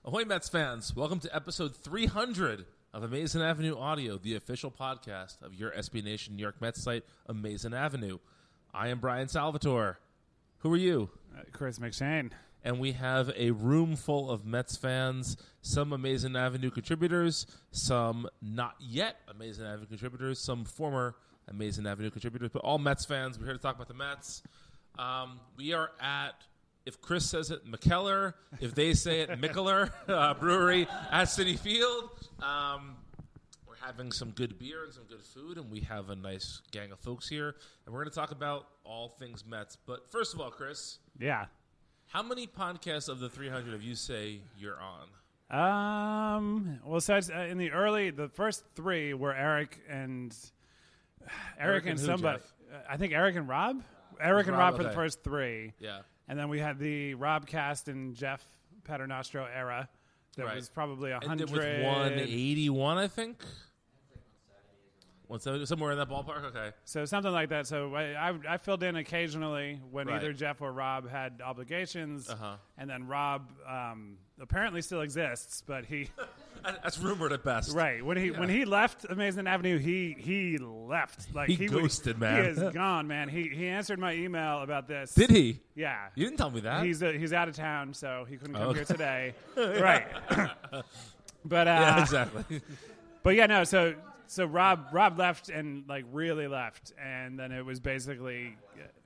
Ahoy, Mets fans. Welcome to episode 300 of Amazing Avenue Audio, the official podcast of your SB Nation New York Mets site, Amazing Avenue. I am Brian Salvatore. Who are you? Chris McShane. And we have a room full of Mets fans, some Amazing Avenue contributors, some not yet Amazing Avenue contributors, some former Amazing Avenue contributors, but all Mets fans. We're here to talk about the Mets. We are at, if Chris says it, McKellar. If they say it, Mikkeller Brewery at Citi Field. We're having some good beer and some good food, and we have a nice gang of folks here. And we're going to talk about all things Mets. But first of all, Chris. Yeah. How many podcasts of the 300 have you say you're on? Well, so in the first three were Eric and who, somebody. Jeff? I think Eric and Rob. Eric and Rob for the first three. Yeah. And then we had the Rob Cast and Jeff Paternostro era. That was probably 100. Ended with 181, I think. 170, somewhere in that ballpark. Okay. So something like that. So I filled in occasionally when Right. either Jeff or Rob had obligations, and then Rob apparently still exists, but he That's rumored at best. right when he left Amazing Avenue, he left like He ghosted, man. He is gone, man. He answered my email about this. Did he? Yeah. You didn't tell me that. He's out of town, so he couldn't come Okay. here today. Right. But yeah, exactly. But yeah, no. So Rob left and like really left, and then it was basically,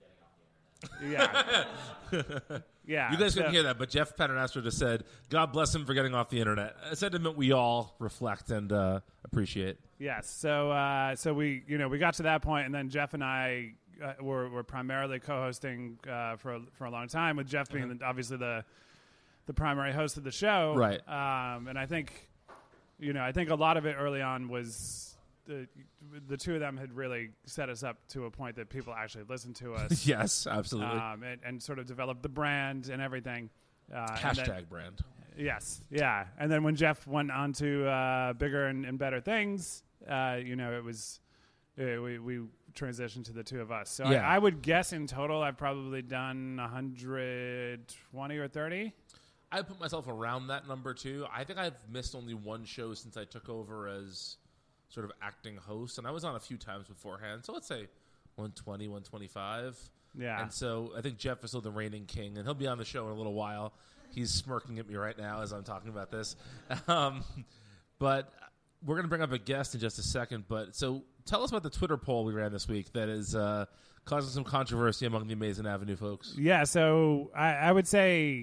yeah, yeah. You guys couldn't hear that, but Jeff Paternostro just said, "God bless him for getting off the internet." A sentiment we all reflect and appreciate. Yes. So we got to that point, and then Jeff and I were primarily co-hosting for a long time, with Jeff being obviously the primary host of the show, Right. And I think a lot of it early on was. The two of them had really set us up to a point that people actually listened to us. Yes, absolutely. And sort of developed the brand and everything. Hashtag brand. Yes, yeah. And then when Jeff went on to bigger and better things, it was we transitioned to the two of us. So Yeah. I would guess in total I've probably done 120 or 30. I put myself around that number too. I think I've missed only one show since I took over as sort of acting host, and I was on a few times beforehand. So let's say 120, 125. Yeah. And so I think Jeff is still the reigning king, and he'll be on the show in a little while. He's smirking at me right now as I'm talking about this. But we're going to bring up a guest in just a second. But so tell us about the Twitter poll we ran this week that is causing some controversy among the Amazing Avenue folks. Yeah, so I would say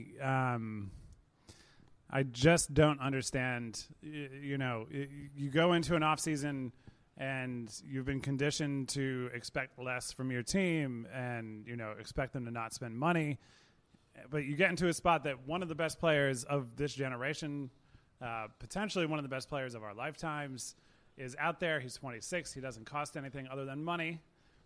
I just don't understand. You go into an off season and you've been conditioned to expect less from your team and, expect them to not spend money. But you get into a spot that one of the best players of this generation, potentially one of the best players of our lifetimes, is out there. He's 26. He doesn't cost anything other than money.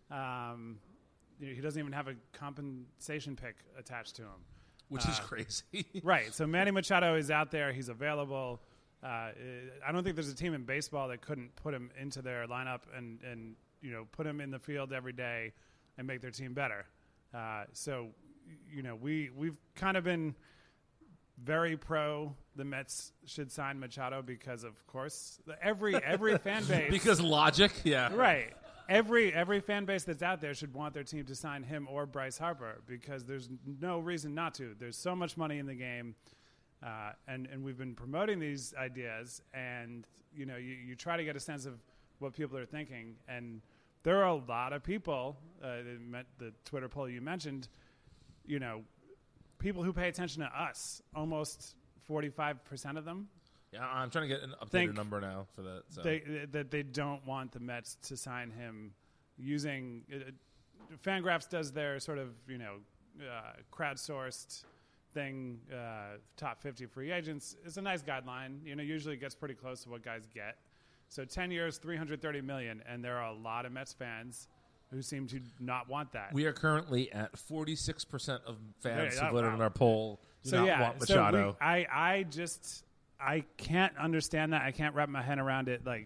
He doesn't even have a compensation pick attached to him. Which is crazy. Right. So Manny Machado is out there. He's available. I don't think there's a team in baseball that couldn't put him into their lineup and put him in the field every day and make their team better. So we've kind of been very pro the Mets should sign Machado because, of course, every fan base. Because logic, yeah. Right. Every fan base that's out there should want their team to sign him or Bryce Harper because there's no reason not to. There's so much money in the game, and we've been promoting these ideas, and you try to get a sense of what people are thinking, and there are a lot of people. The Twitter poll you mentioned, people who pay attention to us, almost 45% of them. Yeah, I'm trying to get an updated number now for that. So. They don't want the Mets to sign him using Fangraphs does their sort of crowdsourced thing, top 50 free agents. It's a nice guideline. Usually it gets pretty close to what guys get. So 10 years, $330 million, and there are a lot of Mets fans who seem to not want that. We are currently at 46% of fans who voted wow. in our poll do not want Machado. So I can't understand that. I can't wrap my head around it. Like,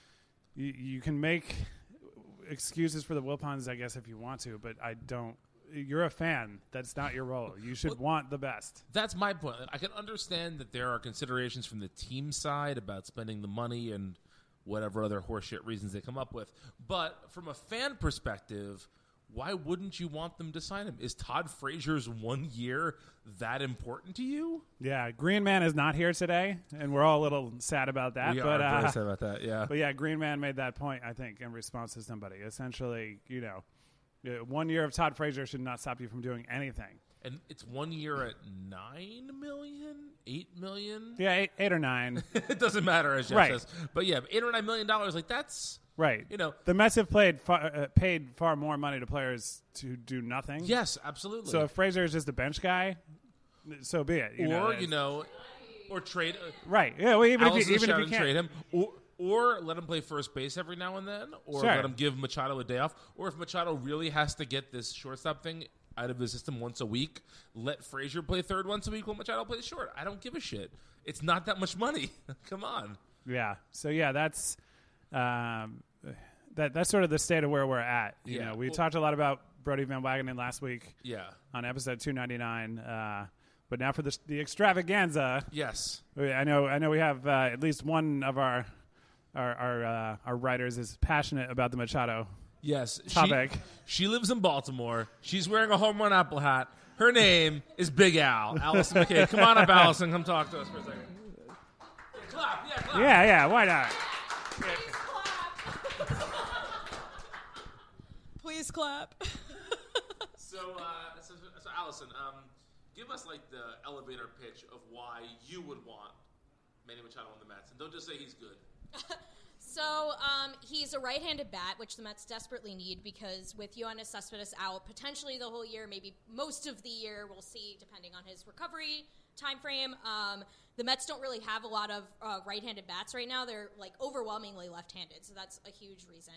you can make excuses for the Wilpons, I guess, if you want to, but I don't. you're a fan. That's not your role. You should want the best. That's my point. I can understand that there are considerations from the team side about spending the money and whatever other horseshit reasons they come up with. But from a fan perspective, why wouldn't you want them to sign him? Is Todd Frazier's 1 year that important to you? Yeah, Green Man is not here today, and we're all a little sad about that. We but, are very sad about that, yeah. But yeah, Green Man made that point, I think, in response to somebody. Essentially, 1 year of Todd Frazier should not stop you from doing anything. And it's 1 year at $9 million, $8 million. Yeah, eight or nine. It doesn't matter, as Jeff says. But yeah, $8 or $9 million, like that's right. The Mets have paid far more money to players to do nothing. Yes, absolutely. So if Frazier is just a bench guy, so be it. Or trade. Right. Yeah. Well, even if you can't trade him, or let him play first base every now and then, or let him give Machado a day off, or if Machado really has to get this shortstop thing out of his system once a week, let Frazier play third once a week while Machado plays short. I don't give a shit. It's not that much money. Come on. Yeah. So yeah, that's that's sort of the state of where we're at. We talked a lot about Brodie Van Wagenen last week. Yeah. On episode 299. But now for the extravaganza. Yes. I know we have at least one of our writers is passionate about the Machado. Yes. Topic. She lives in Baltimore. She's wearing a home run apple hat. Her name is Big Al. Allison McKay. Come on up, Allison. Come talk to us for a second. Clap. Yeah, clap. Yeah, why not? Please clap. So Allison, give us like the elevator pitch of why you would want Manny Machado on the Mets, and don't just say he's good. So he's a right-handed bat, which the Mets desperately need because with Yoenis Cespedes out potentially the whole year, maybe most of the year, we'll see depending on his recovery time frame. The Mets don't really have a lot of right-handed bats right now. They're like overwhelmingly left-handed, so that's a huge reason.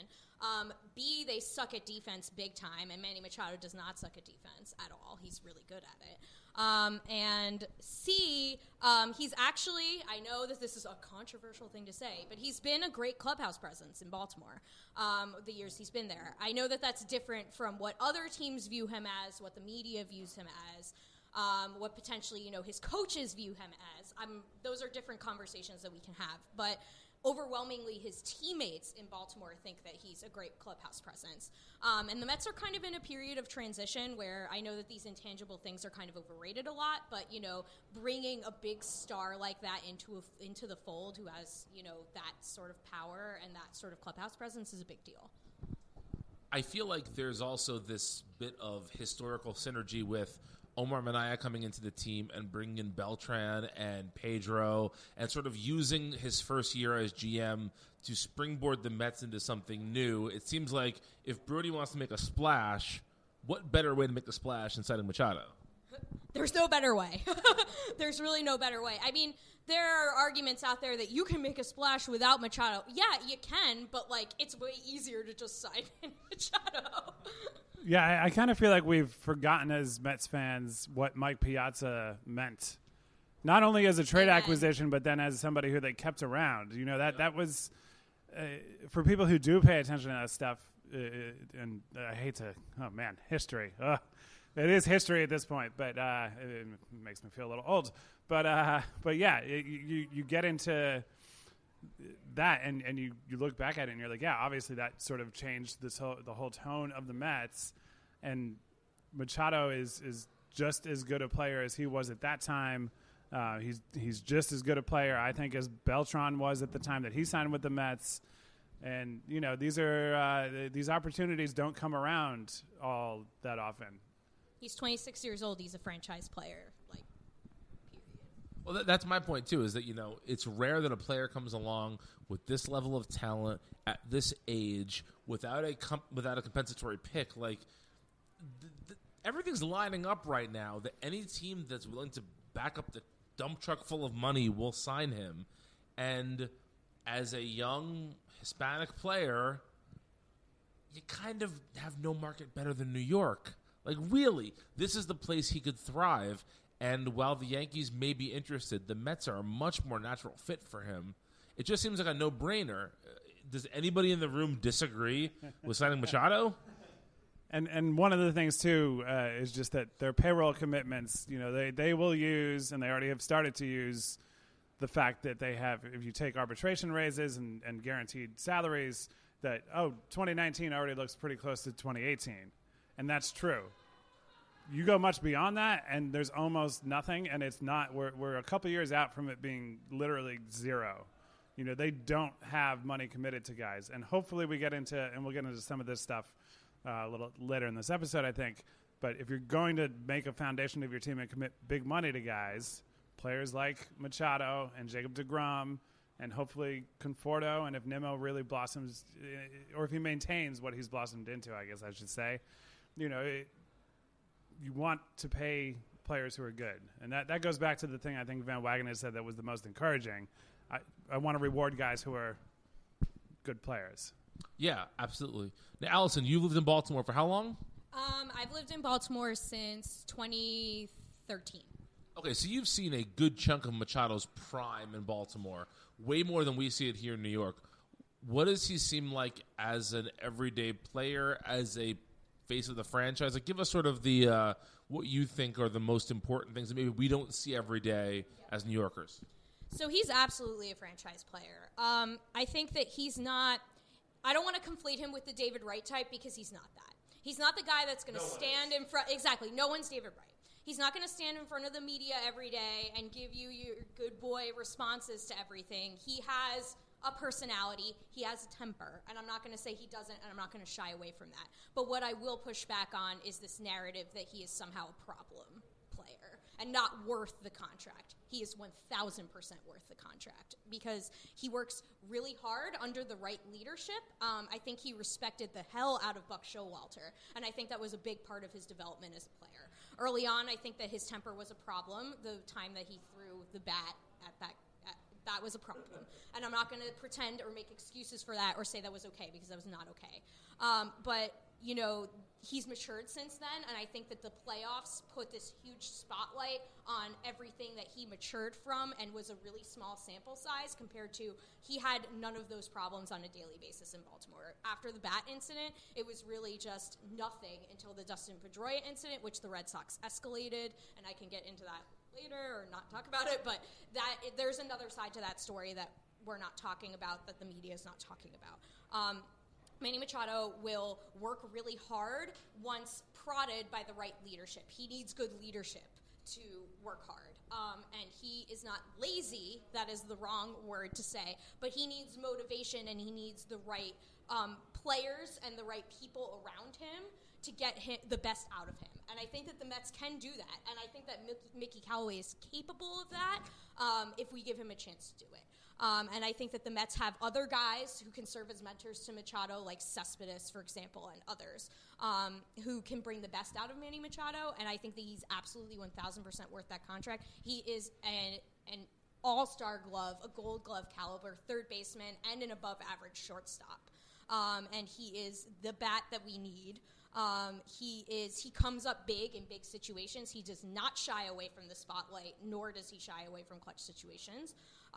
B, they suck at defense big time, and Manny Machado does not suck at defense at all. He's really good at it. And C, he's actually, I know that this is a controversial thing to say, but he's been a great clubhouse presence in Baltimore the years he's been there. I know that that's different from what other teams view him as, what the media views him as, what potentially, his coaches view him as. Those are different conversations that we can have. But overwhelmingly, his teammates in Baltimore think that he's a great clubhouse presence. And the Mets are kind of in a period of transition where I know that these intangible things are kind of overrated a lot, but, bringing a big star like that into the fold who has, that sort of power and that sort of clubhouse presence is a big deal. I feel like there's also this bit of historical synergy with Omar Minaya coming into the team and bringing in Beltran and Pedro and sort of using his first year as GM to springboard the Mets into something new. It seems like if Brodie wants to make a splash, what better way to make a splash than signing Machado? There's no better way. There's really no better way. I mean, there are arguments out there that you can make a splash without Machado. Yeah, you can, but, it's way easier to just sign in Machado. Yeah, I kind of feel like we've forgotten as Mets fans what Mike Piazza meant. Not only as a trade acquisition, but then as somebody who they kept around. That was, for people who do pay attention to that stuff, and I hate to, history. It is history at this point, but it makes me feel a little old. But yeah, you get into that and you look back at it and you're like, yeah, obviously that sort of changed the whole tone of the Mets, and Machado is just as good a player as he was at that time. He's just as good a player, I think, as Beltran was at the time that he signed with the Mets. And these opportunities don't come around all that often. He's 26 years old. He's a franchise player. Period. Well, that's my point, too, is that, it's rare that a player comes along with this level of talent at this age without a compensatory pick. Everything's lining up right now that any team that's willing to back up the dump truck full of money will sign him. And as a young Hispanic player, you kind of have no market better than New York. Really, this is the place he could thrive. And while the Yankees may be interested, the Mets are a much more natural fit for him. It just seems like a no-brainer. Does anybody in the room disagree with signing Machado? And one of the things too is just that their payroll commitments, they will use, and they already have started to use, the fact that they have, if you take arbitration raises and guaranteed salaries, that 2019 already looks pretty close to 2018, and that's true. You go much beyond that, and there's almost nothing, and it's not. We're a couple years out from it being literally zero. They don't have money committed to guys, and hopefully we'll get into some of this stuff a little later in this episode, I think. But if you're going to make a foundation of your team and commit big money to guys, players like Machado and Jacob deGrom, and hopefully Conforto, and if Nimmo really blossoms, or if he maintains what he's blossomed into, I guess I should say, you want to pay players who are good. And that goes back to the thing I think Van Wagenen said that was the most encouraging. I want to reward guys who are good players. Yeah, absolutely. Now, Allison, you lived in Baltimore for how long? I've lived in Baltimore since 2013. Okay, so you've seen a good chunk of Machado's prime in Baltimore, way more than we see it here in New York. What does he seem like as an everyday player, as a face of the franchise? Like, give us sort of the what you think are the most important things that maybe we don't see every day as New Yorkers. So he's absolutely a franchise player. I think that he's not – I don't want to conflate him with the David Wright type because he's not that. He's not the guy that's going to stand in front – exactly. No one's David Wright. He's not going to stand in front of the media every day and give you your good boy responses to everything. He has a personality. He has a temper. And I'm not going to say he doesn't, and I'm not going to shy away from that. But what I will push back on is this narrative that he is somehow a problem player and not worth the contract. He is 1,000% worth the contract because he works really hard under the right leadership. I think he respected the hell out of Buck Showalter, and I think that was a big part of his development as a player. Early on, I think that his temper was a problem. The time that he threw the bat at that was a problem. And I'm not going to pretend or make excuses for that or say that was okay because that was not okay. But, he's matured since then, and I think that the playoffs put this huge spotlight on everything that he matured from and was a really small sample size compared to he had none of those problems on a daily basis in Baltimore. After the bat incident, it was really just nothing until the Dustin Pedroia incident, which the Red Sox escalated, and I can get into that later or not talk about it, but there's another side to that story that we're not talking about, that the media is not talking about. Manny Machado will work really hard once prodded by the right leadership. He needs good leadership to work hard. And he is not lazy, that is the wrong word to say, but he needs motivation and he needs the right players and the right people around him to get the best out of him. And I think that the Mets can do that. And I think that Mickey Callaway is capable of that if we give him a chance to do it. And I think that the Mets have other guys who can serve as mentors to Machado, like Cespedes, for example, and others, who can bring the best out of Manny Machado. And I think that he's absolutely 1,000% worth that contract. He is an all-star glove, a gold glove caliber third baseman, and an above-average shortstop. And he is the bat that we need. He comes up big in big situations. He does not shy away from the spotlight, nor does he shy away from clutch situations.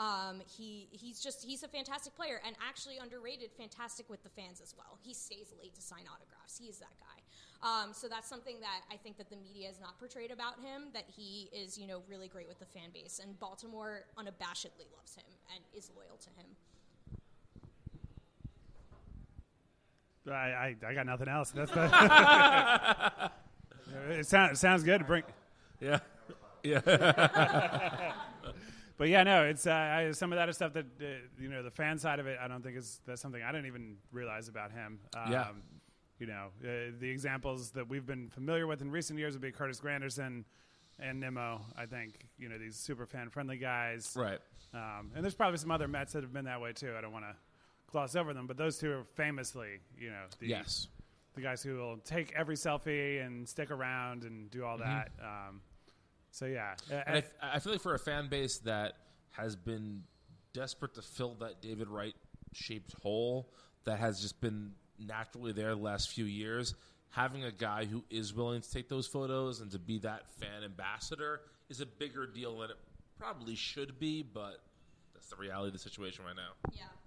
He's a fantastic player and actually underrated, fantastic with the fans as well. He stays late to sign autographs. He is that guy. So that's something that I think that the media has not portrayed about him, that he is, really great with the fan base. And Baltimore unabashedly loves him and is loyal to him. I got nothing else. That's it sounds good to bring. Yeah. But yeah, no, it's some of that is stuff that the fan side of it. I don't think that's something I didn't even realize about him. The examples that we've been familiar with in recent years would be Curtis Granderson and Nimmo. I think these super fan friendly guys, right? And there's probably some other Mets that have been that way too. I don't want to gloss over them, but those two are famously, the guys who will take every selfie and stick around and do all that. So yeah, and I feel like for a fan base that has been desperate to fill that David Wright shaped hole that has just been naturally there the last few years, having a guy who is willing to take those photos and to be that fan ambassador is a bigger deal than it probably should be, but that's the reality of the situation right now. Yeah.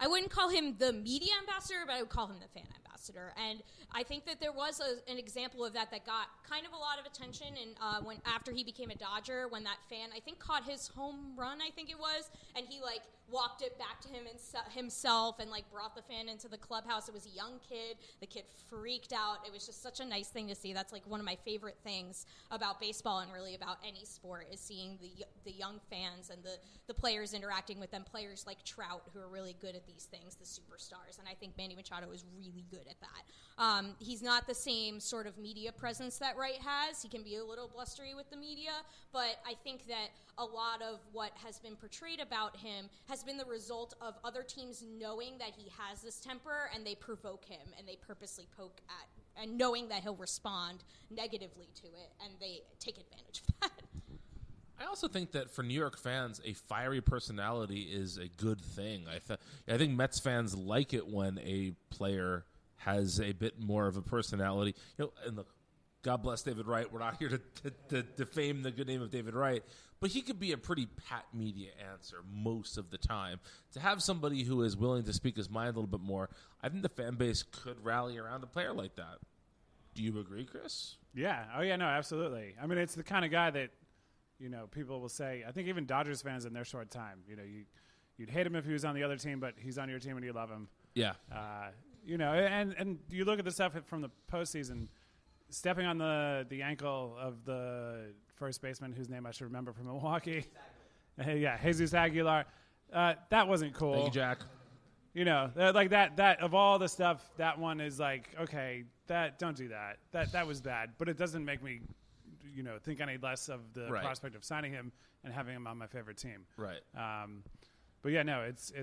I wouldn't call him the media ambassador, but I would call him the fan ambassador. And I think that there was an example of that got kind of a lot of attention. And when after he became a Dodger, when that fan, I think, caught his home run, I think it was, and he like walked it back to him himself and like brought the fan into the clubhouse. It was a young kid. The kid freaked out. It was just such a nice thing to see. That's like one of my favorite things about baseball and really about any sport is seeing the young fans and the players interacting with them. Players like Trout who are really good at these things, the superstars. And I think Manny Machado is really good at that. He's not the same sort of media presence that Wright has. He can be a little blustery with the media, but I think that a lot of what has been portrayed about him has been the result of other teams knowing that he has this temper and they provoke him and they purposely poke at, and knowing that he'll respond negatively to it, and they take advantage of that. I also think that for New York fans, a fiery personality is a good thing. I think Mets fans like it when a player has a bit more of a personality. And look, God bless David Wright. We're not here to defame the good name of David Wright, but he could be a pretty pat media answer most of the time. To have somebody who is willing to speak his mind a little bit more, I think the fan base could rally around a player like that. Do you agree, Chris? Yeah. Oh, yeah, no, absolutely. I mean, it's the kind of guy that, people will say, I think even Dodgers fans in their short time, you'd hate him if he was on the other team, but he's on your team and you love him. Yeah. And you look at the stuff from the postseason, stepping on the ankle of the first baseman, whose name I should remember, from Milwaukee. Jesus Aguilar. That wasn't cool. Thank you, Jack. Like that of all the stuff, that one is like, okay, don't do that. That was bad, but it doesn't make me, think any less of the prospect of signing him and having him on my favorite team. Right. But yeah, no, it's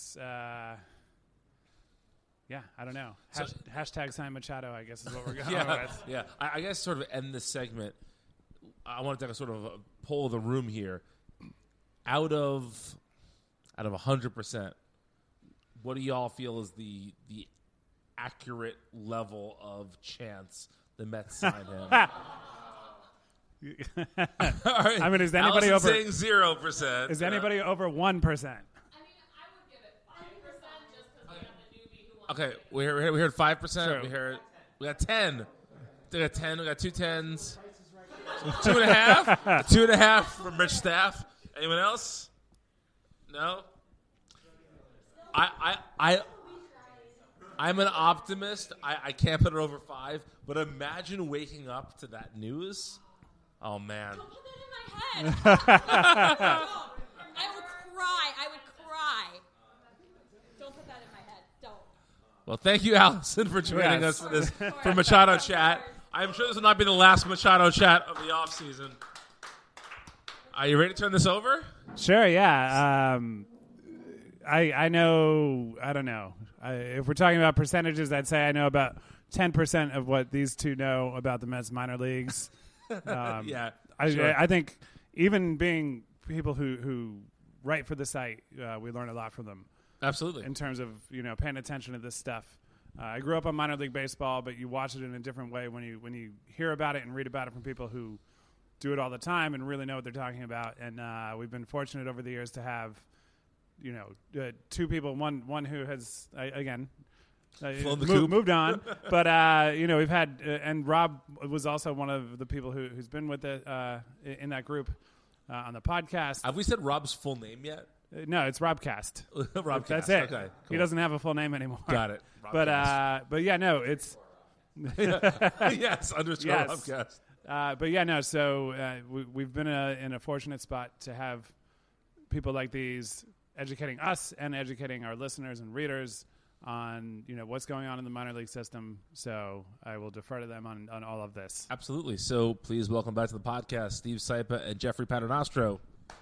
yeah, I don't know. Hashtag sign Machado, I guess, is what we're going with. Yeah. I guess sort of end this segment, I want to take a sort of a poll of the room here. Out of 100%, what do y'all feel is the accurate level of chance the Mets sign him? All right. I mean, is anybody over saying 0%? Is anybody over 1%? I mean, I would give it 5% just because we have the newbie who wants Okay, we heard 5%. True. We got 10. We got 10. We got 2 10s. 2.5. 2.5 from Rich Staff. Anyone else? No. I'm an optimist. I can't put it over 5. But imagine waking up to that news. Oh man. Don't put that in my head. I would cry. Don't put that in my head. Don't. Well, thank you, Allison, for joining us for Machado Chat. I'm sure this will not be the last Machado Chat of the off season. Are you ready to turn this over? Sure. Yeah. I know. I don't know. If we're talking about percentages, I'd say I know about 10% of what these two know about the Mets minor leagues. Yeah. Sure. I think even being people who write for the site, we learn a lot from them. Absolutely. In terms of paying attention to this stuff. I grew up on minor league baseball, but you watch it in a different way when you hear about it and read about it from people who do it all the time and really know what they're talking about. And we've been fortunate over the years to have, two people. One who has moved on, but we've had and Rob was also one of the people who's been with it in that group on the podcast. Have we said Rob's full name yet? No, it's Robcast. Robcast. That's it. Okay, cool. He doesn't have a full name anymore. Got it. But yeah, no, it's yes, underscore yes. Robcast. But yeah, no. So we've been in a fortunate spot to have people like these educating us and educating our listeners and readers on what's going on in the minor league system. So I will defer to them on all of this. Absolutely. So please welcome back to the podcast Steve Sypa and Jeffrey Paternostro.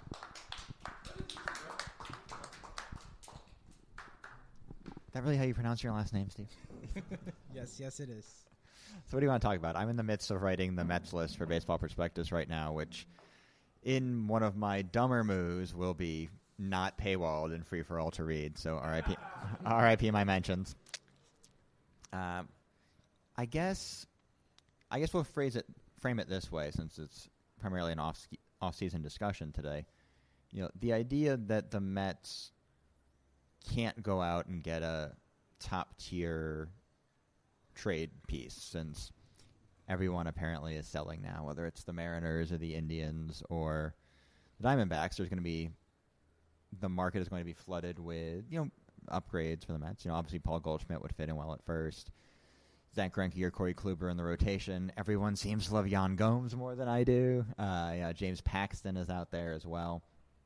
Is that really how you pronounce your last name, Steve? Yes, it is. So what do you want to talk about? I'm in the midst of writing the Mets list for Baseball Prospectus right now, which in one of my dumber moves will be not paywalled and free for all to read. So RIP my mentions. I guess we'll frame it this way, since it's primarily an off-season discussion today. The idea that the Mets can't go out and get a top-tier trade piece since everyone apparently is selling now, whether it's the Mariners or the Indians or the Diamondbacks. The market is going to be flooded with, upgrades for the Mets. Obviously Paul Goldschmidt would fit in well at first. Zach Greinke or Corey Kluber in the rotation. Everyone seems to love Yan Gomes more than I do. James Paxton is out there as well.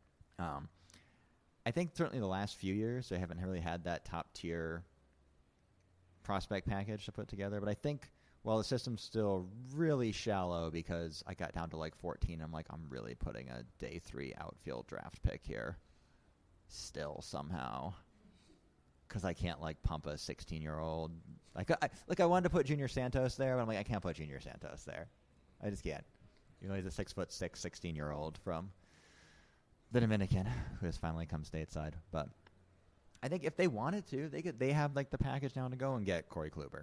I think certainly the last few years they haven't really had that top-tier prospect package to put together. But I think while the system's still really shallow because I got down to like 14, I'm really putting a day 3 outfield draft pick here still somehow. Because I can't pump a 16-year-old. I wanted to put Junior Santos there, but I'm I can't put Junior Santos there. I just can't. He's a 6'6", 16-year-old from the Dominican who has finally come stateside. But I think if they wanted to, they have the package now to go and get Corey Kluber.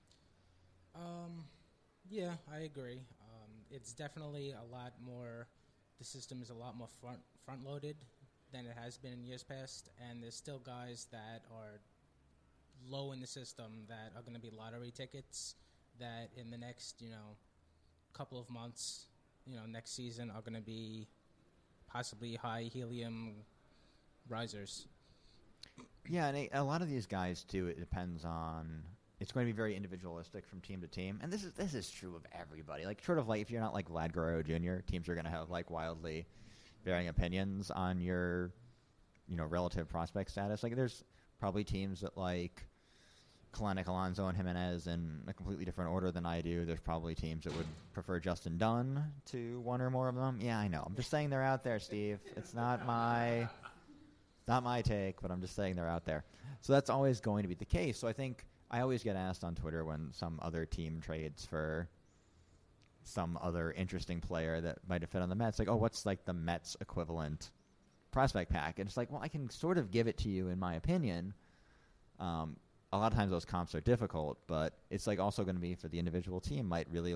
Yeah, I agree. It's definitely a lot more. The system is a lot more front loaded than it has been in years past, and there's still guys that are low in the system that are going to be lottery tickets that in the next couple of months, next season are going to be possibly high helium risers. Yeah, and a lot of these guys too. It depends on. It's going to be very individualistic from team to team, and this is true of everybody. If you're not Vlad Guerrero Jr., teams are going to have wildly varying opinions on your, relative prospect status. There's probably teams that Kalanick, Alonso, and Jimenez in a completely different order than I do. There's probably teams that would prefer Justin Dunn to one or more of them. Yeah, I know. I'm just saying they're out there, Steve. It's not my take, but I'm just saying they're out there. So that's always going to be the case. So I think I always get asked on Twitter when some other team trades for some other interesting player that might have fit on the Mets, what's the Mets equivalent prospect pack? And it's well, I can sort of give it to you in my opinion. A lot of times those comps are difficult, but it's also going to be for the individual team might really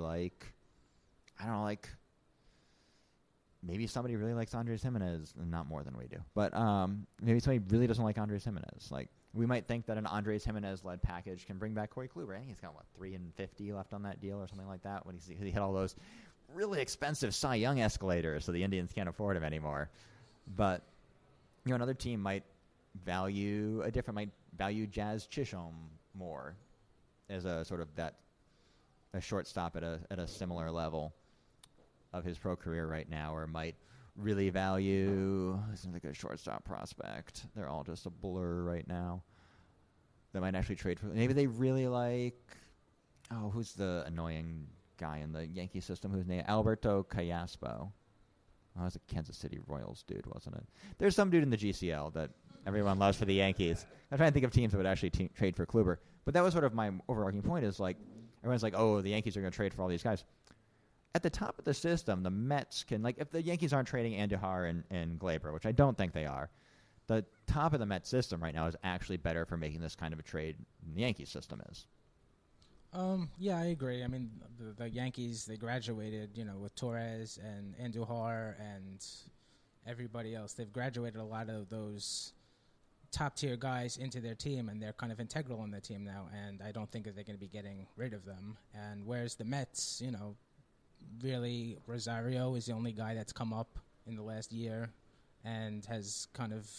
maybe somebody really likes Andres Jimenez, not more than we do, but maybe somebody really doesn't like Andres Jimenez. We might think that an Andres Jimenez-led package can bring back Corey Kluber. I think he's got, $350 left on that deal or something like that when he hit all those really expensive Cy Young escalators, so the Indians can't afford him anymore. But, another team might value Jazz Chisholm more as a sort of a shortstop at a similar level of his pro career right now, or might really value isn't a good shortstop prospect. They're all just a blur right now. They might actually trade for. Maybe they really who's the annoying guy in the Yankee system whose name Alberto Callaspo. Oh, that was a Kansas City Royals dude, wasn't it? There's some dude in the GCL that everyone loves for the Yankees. I'm trying to think of teams that would actually trade for Kluber. But that was sort of my overarching point is everyone's oh, the Yankees are going to trade for all these guys. At the top of the system, the Mets can, if the Yankees aren't trading Andujar and Gleyber, which I don't think they are, the top of the Mets system right now is actually better for making this kind of a trade than the Yankees system is. Yeah, I agree. I mean, the Yankees, they graduated, with Torres and Andujar and everybody else. They've graduated a lot of those top-tier guys into their team, and they're kind of integral in their team now, and I don't think that they're going to be getting rid of them. And whereas the Mets, really, Rosario is the only guy that's come up in the last year and has kind of,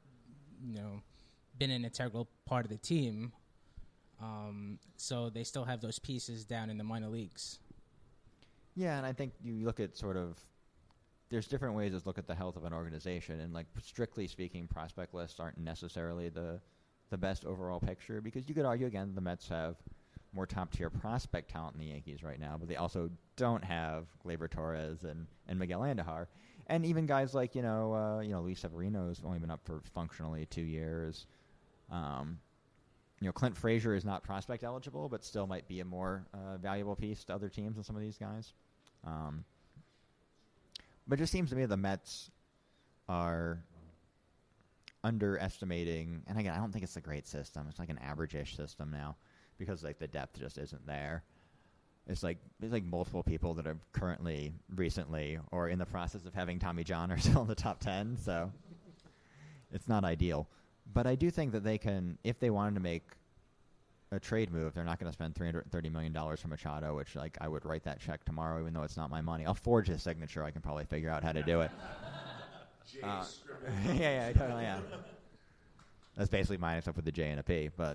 been an integral part of the team. So they still have those pieces down in the minor leagues. Yeah, and I think you look at there's different ways to look at the health of an organization, and strictly speaking, prospect lists aren't necessarily the best overall picture, because you could argue, again, the Mets have more top-tier prospect talent than the Yankees right now, but they also don't have Gleyber Torres and Miguel Andujar. And even guys like, Luis Severino's only been up for functionally 2 years. Clint Frazier is not prospect eligible, but still might be a more valuable piece to other teams than some of these guys. But it just seems to me the Mets are underestimating, and again, I don't think it's a great system. It's an average-ish system now, because the depth just isn't there. It's multiple people that are currently, recently, or in the process of having Tommy John are still in the top 10, so it's not ideal. But I do think that they can, if they wanted to make a trade move, they're not going to spend $330 million for Machado, which like I would write that check tomorrow, even though it's not my money. I'll forge his signature. I can probably figure out how to do it. Yeah, totally, yeah. That's basically mine, except with the J and a P. But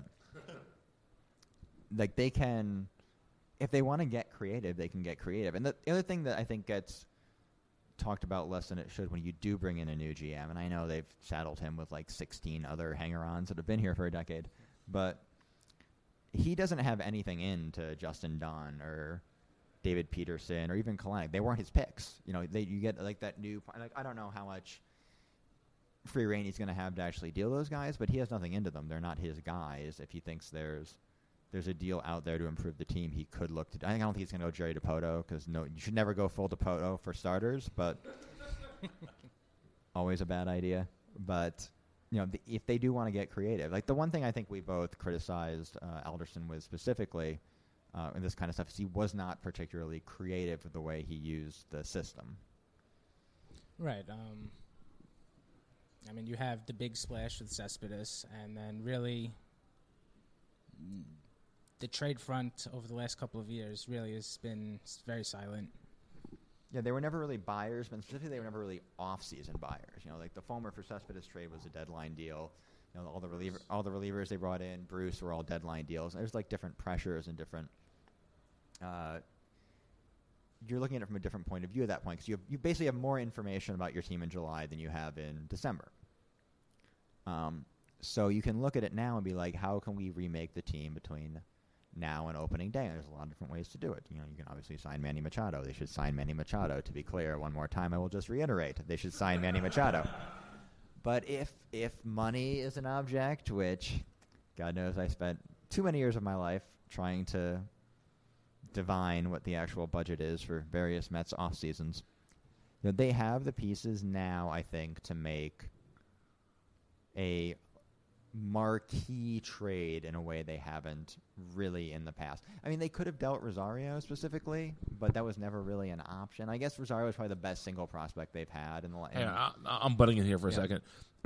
like they can, if they want to get creative, they can get creative. And the other thing that I think gets talked about less than it should when you do bring in a new GM, and I know they've saddled him with like 16 other hanger-ons that have been here for a decade, but he doesn't have anything into Justin Dunn or David Peterson or even Kalanick. They weren't his picks. You know, you get like that new. Like I don't know how much free reign he's going to have to actually deal those guys, but he has nothing into them. They're not his guys. If he thinks there's a deal out there to improve the team, he could look to. I don't think he's going to go Jerry Dipoto because you should never go full Dipoto for starters, but always a bad idea. But you know, if they do want to get creative, like the one thing I think we both criticized Alderson with specifically in this kind of stuff is he was not particularly creative with the way he used the system. Right. I mean, you have the big splash with Cespedes, and then really the trade front over the last couple of years really has been very silent. Yeah, they were never really buyers, but specifically they were never really off-season buyers. You know, like the Fulmer for Cespedes trade was a deadline deal. You know, all the relievers they brought in, Bruce, were all deadline deals. There's like different pressures and different. You're looking at it from a different point of view at that point because you basically have more information about your team in July than you have in December. So you can look at it now and be like, how can we remake the team between now and opening day? And there's a lot of different ways to do it. You know, you can obviously sign Manny Machado. They should sign Manny Machado. To be clear, one more time, I will just reiterate, they should sign Manny Machado. But if money is an object, which God knows I spent too many years of my life trying to divine what the actual budget is for various Mets off seasons, you know, they have the pieces now, I think, to make a marquee trade in a way they haven't really in the past. I mean, they could have dealt Rosario specifically, but that was never really an option. I guess Rosario is probably the best single prospect they've had in the. I'm butting in here for a second.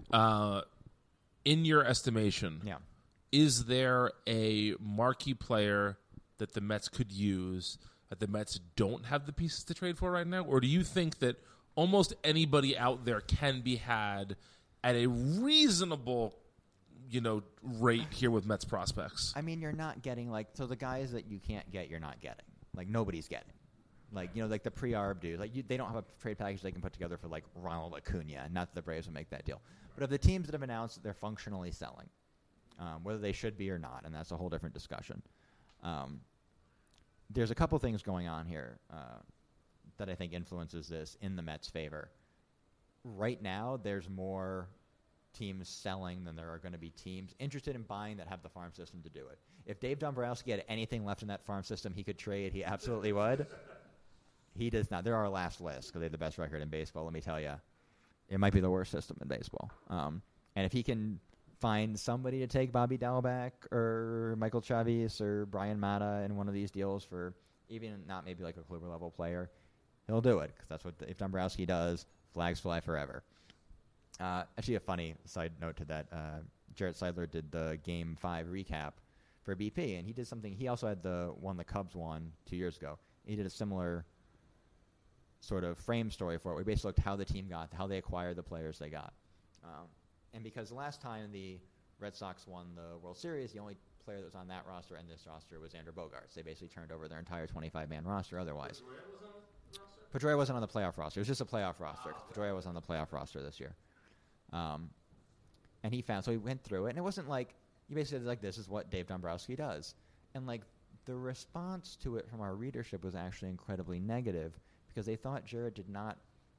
In your estimation, is there a marquee player that the Mets could use that the Mets don't have the pieces to trade for right now, or do you think that almost anybody out there can be had at a reasonable, rate here with Mets prospects? I mean, you're not getting so the guys that you can't get, you're not getting. Like nobody's getting. Like the pre-arb dudes. Like they don't have a trade package they can put together for like Ronald Acuna. Not that the Braves would make that deal, but of the teams that have announced that they're functionally selling, whether they should be or not, and that's a whole different discussion. There's a couple things going on here that I think influences this in the Mets' favor. Right now, there's more teams selling than there are going to be teams interested in buying that have the farm system to do it. If Dave Dombrowski had anything left in that farm system he could trade, he absolutely would. He does not. They're our last list because they have the best record in baseball. Let me tell you, it might be the worst system in baseball. And if he can find somebody to take Bobby Dalbec or Michael Chavis or Brian Mata in one of these deals for even not maybe like a Kluber level player, he'll do it because that's what if Dombrowski does, flags fly forever. Actually, a funny side note to that, Jarrett Seidler did the Game 5 recap for BP, and he did something. He also had the one the Cubs won 2 years ago. He did a similar sort of frame story for it. We basically looked how the team got, how they acquired the players they got. And because the last time the Red Sox won the World Series, the only player that was on that roster and this roster was Xander Bogaerts. They basically turned over their entire 25-man roster otherwise. Pedroia wasn't on the playoff roster. It was just a playoff roster. Pedroia was on the playoff roster this year. And he found, so he went through it, and it wasn't like, he basically said, like, this is what Dave Dombrowski does. And, like, the response to it from our readership was actually incredibly negative because they thought Jared did not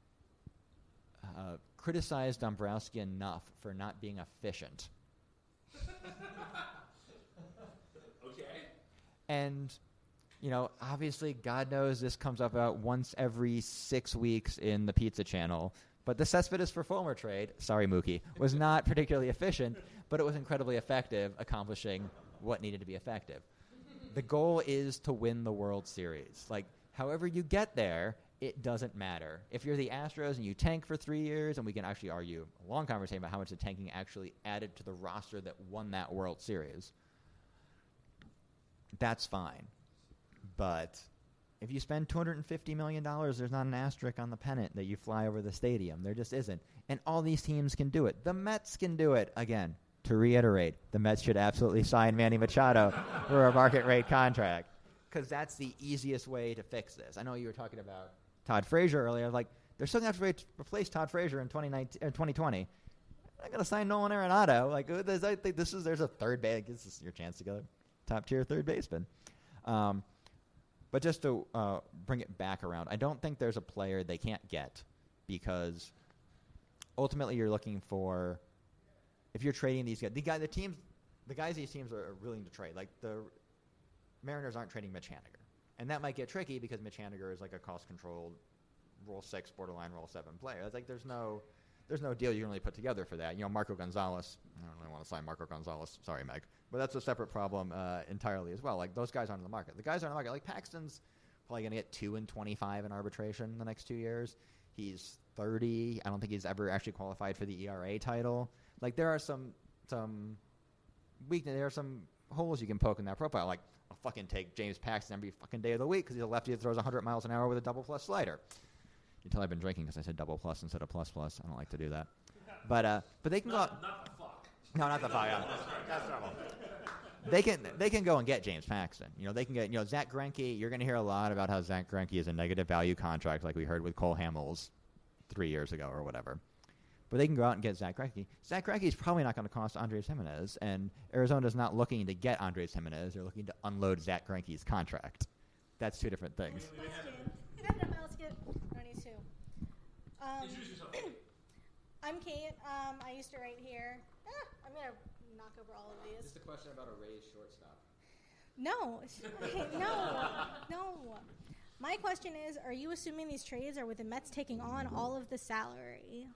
criticize Dombrowski enough for not being efficient. Okay. And, obviously, God knows this comes up about once every 6 weeks in the Pizza Channel. But the Cespedes for Fulmer trade, sorry Mookie, was not particularly efficient, but it was incredibly effective, accomplishing what needed to be effective. The goal is to win the World Series. Like, however you get there, it doesn't matter. If you're the Astros and you tank for 3 years, and we can actually argue a long conversation about how much the tanking actually added to the roster that won that World Series, that's fine. But if you spend $250 million, there's not an asterisk on the pennant that you fly over the stadium. There just isn't. And all these teams can do it. The Mets can do it. Again, to reiterate, the Mets should absolutely sign Manny Machado for a market rate contract, because that's the easiest way to fix this. I know you were talking about Todd Frazier earlier. Like, they're still going to have to replace Todd Frazier in 2020. I'm going to sign Nolan Arenado. Like, I think there's a third base. This is your chance to get a top-tier third baseman. But just to bring it back around, I don't think there's a player they can't get, because ultimately you're looking for, if you're trading these guys, the guys these teams are willing to trade. Like, the Mariners aren't trading Mitch Haniger. And that might get tricky because Mitch Haniger is like a cost-controlled Rule 6, borderline Rule 7 player. It's like there's no deal you can really put together for that. You know, Marco Gonzalez, I don't really want to sign Marco Gonzalez. Sorry, Meg. But that's a separate problem entirely as well. Like, those guys aren't in the market. The guys aren't in the market. Like, Paxton's probably going to get 2 and 25 in arbitration in the next 2 years. He's 30. I don't think he's ever actually qualified for the ERA title. Like, there are some weakness. There are some holes you can poke in that profile. Like, I'll fucking take James Paxton every fucking day of the week because he's a lefty that throws 100 miles an hour with a double-plus slider. You can tell I've been drinking because I said double-plus instead of plus-plus. I don't like to do that. But they can go out. Not the fuck. No, not the fuck. That's normal. They can go and get James Paxton. You know, they can get, you know, Zach Greinke. You're going to hear a lot about how Zach Greinke is a negative value contract, like we heard with Cole Hamels 3 years ago or whatever. But they can go out and get Zach Greinke. Zach Greinke is probably not going to cost Andres Gimenez, and Arizona's not looking to get Andres Gimenez. They're looking to unload Zach Greinke's contract. That's two different things. Introduce yourself. I'm Kate. I used to write here. I'm going to knock over all of these. Is this a question about a raised shortstop? No. No. My question is, are you assuming these trades are with the Mets taking on all of the salary?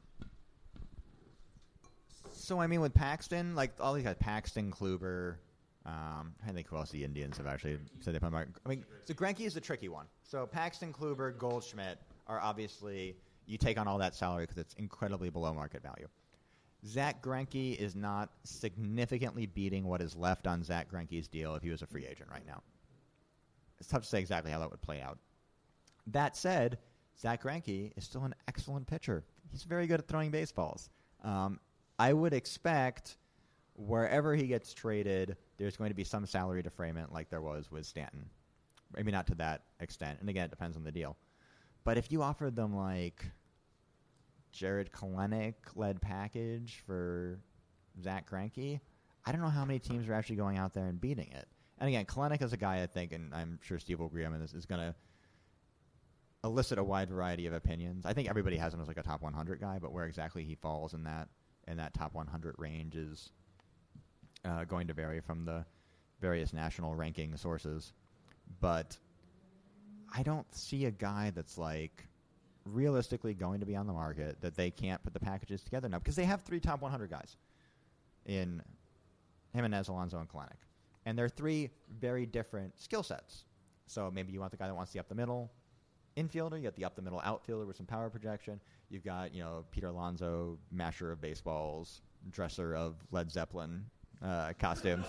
So, I mean, with Paxton, like, all these guys, Paxton, Kluber, I think who else the Indians have actually said they put on. I mean, so Greinke is the tricky one. So Paxton, Kluber, Goldschmidt are obviously, you take on all that salary because it's incredibly below market value. Zach Greinke is not significantly beating what is left on Zach Greinke's deal if he was a free agent right now. It's tough to say exactly how that would play out. That said, Zach Greinke is still an excellent pitcher. He's very good at throwing baseballs. I would expect wherever he gets traded, there's going to be some salary defrayment like there was with Stanton. Maybe not to that extent. And again, it depends on the deal. But if you offered them like Jared Kelenic-led package for Zach Greinke, I don't know how many teams are actually going out there and beating it. And again, Kelenic is a guy I think, and I'm sure Steve will agree on this, is going to elicit a wide variety of opinions. I think everybody has him as like a top 100 guy, but where exactly he falls in that top 100 range is going to vary from the various national ranking sources. But I don't see a guy that's like realistically going to be on the market that they can't put the packages together now, because they have 3 top 100 guys in Jimenez, Alonso, and Kelenic. And they're 3 very different skill sets. So maybe you want the guy that wants the up-the-middle infielder, you got the up-the-middle outfielder with some power projection. You've got, you know, Peter Alonso, masher of baseballs, dresser of Led Zeppelin costumes.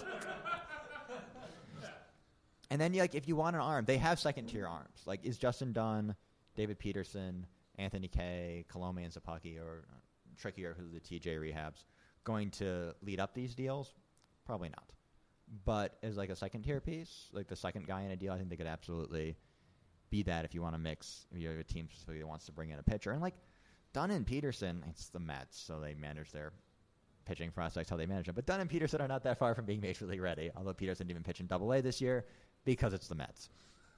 And then, if you want an arm, they have second-tier arms. Like, is Justin Dunn, David Peterson, Anthony Kay, Colome, and Zapaki, or trickier because of the TJ rehabs, going to lead up these deals? Probably not. But as like a second-tier piece, like the second guy in a deal, I think they could absolutely be that if you want to mix. If you have a team specifically that wants to bring in a pitcher. And like Dunn and Peterson, it's the Mets, so they manage their pitching prospects how they manage them. But Dunn and Peterson are not that far from being major league ready, although Peterson didn't even pitch in Double-A this year because it's the Mets.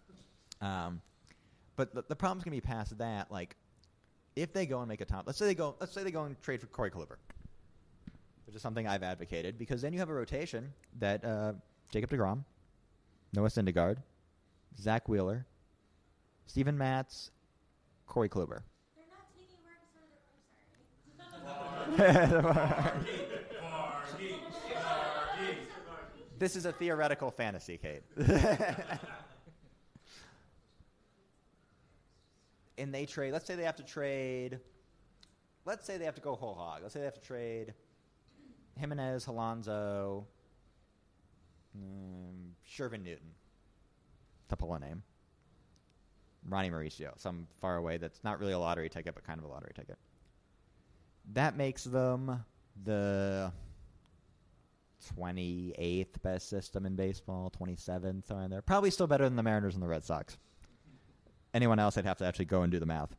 But the problem's going to be past that. Like, if they go and make a top, let's say they go and trade for Corey Kluber, which is something I've advocated, because then you have a rotation that Jacob deGrom, Noah Syndergaard, Zach Wheeler, Steven Matz, Corey Kluber. They're not taking I'm sorry. This is a theoretical fantasy, Kate. and they trade. Let's say they have to trade. Let's say they have to go whole hog. Let's say they have to trade Jimenez, Alonso, Shervin Newton, to pull a name. Ronnie Mauricio, some far away that's not really a lottery ticket, but kind of a lottery ticket. That makes them the 28th best system in baseball, 27th around there. Probably still better than the Mariners and the Red Sox. Anyone else, I'd have to actually go and do the math.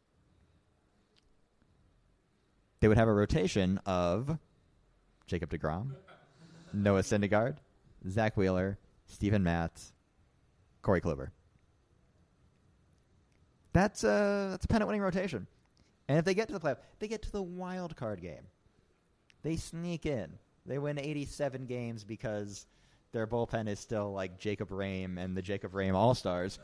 They would have a rotation of Jacob deGrom, Noah Syndergaard, Zach Wheeler, Steven Matz, Corey Kluber. That's a pennant-winning rotation. And if they get to the playoff, they get to the wild card game. They sneak in. They win 87 games because their bullpen is still like Jacob Rame and the Jacob Rame All-Stars.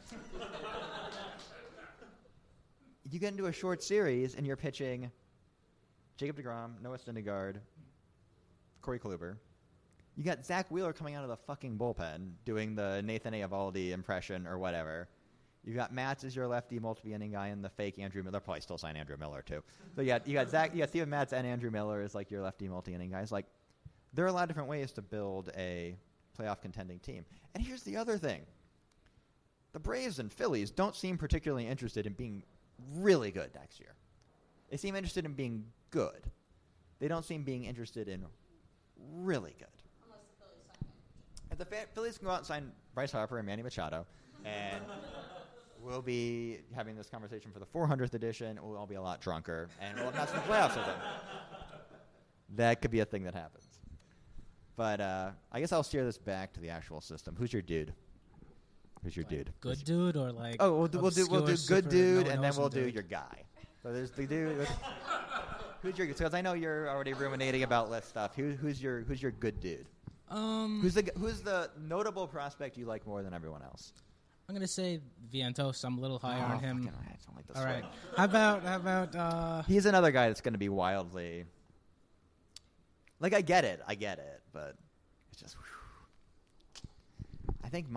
You get into a short series and you're pitching Jacob deGrom, Noah Syndergaard, Corey Kluber. You got Zach Wheeler coming out of the fucking bullpen doing the Nathan Eovaldi impression or whatever. You got Matz as your lefty multi-inning guy and the fake Andrew Miller. They'll probably still sign Andrew Miller too. So you got Steven Matz and Andrew Miller as like your lefty multi-inning guys. Like there are a lot of different ways to build a playoff contending team. And here's the other thing: the Braves and Phillies don't seem particularly interested in being really good next year. They seem interested in being good. They don't seem being interested in really good. Unless the Phillies sign it. If the Phillies can go out and sign Bryce Harper and Manny Machado, and we'll be having this conversation for the 400th edition. We'll all be a lot drunker, and we'll have not seen the playoffs with them. That could be a thing that happens. But I guess I'll steer this back to the actual system. Who's your dude? Who's your dude? Good dude or like? Oh, we'll do good dude, and then we'll do dude. your guy. So there's the dude. Who's your? Because I know you're already ruminating about list stuff. Who's your good dude? Who's the notable prospect you like more than everyone else? I'm gonna say Vientos. I'm a little higher on him. I don't like this. All right. One. How about? He's another guy that's going to be wildly. Like I get it, but it's just. I think